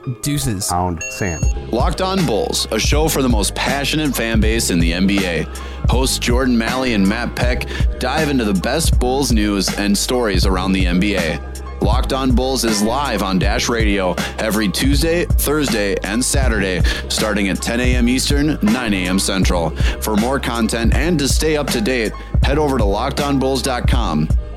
Deuces. Pound sand. Locked On Bulls, a show for the most passionate fan base in the N B A. Hosts Jordan Malley and Matt Peck dive into the best Bulls news and stories around the N B A. Locked On Bulls is live on Dash Radio every Tuesday, Thursday, and Saturday, starting at ten a.m. Eastern, nine a.m. Central. For more content and to stay up to date, head over to locked on bulls dot com.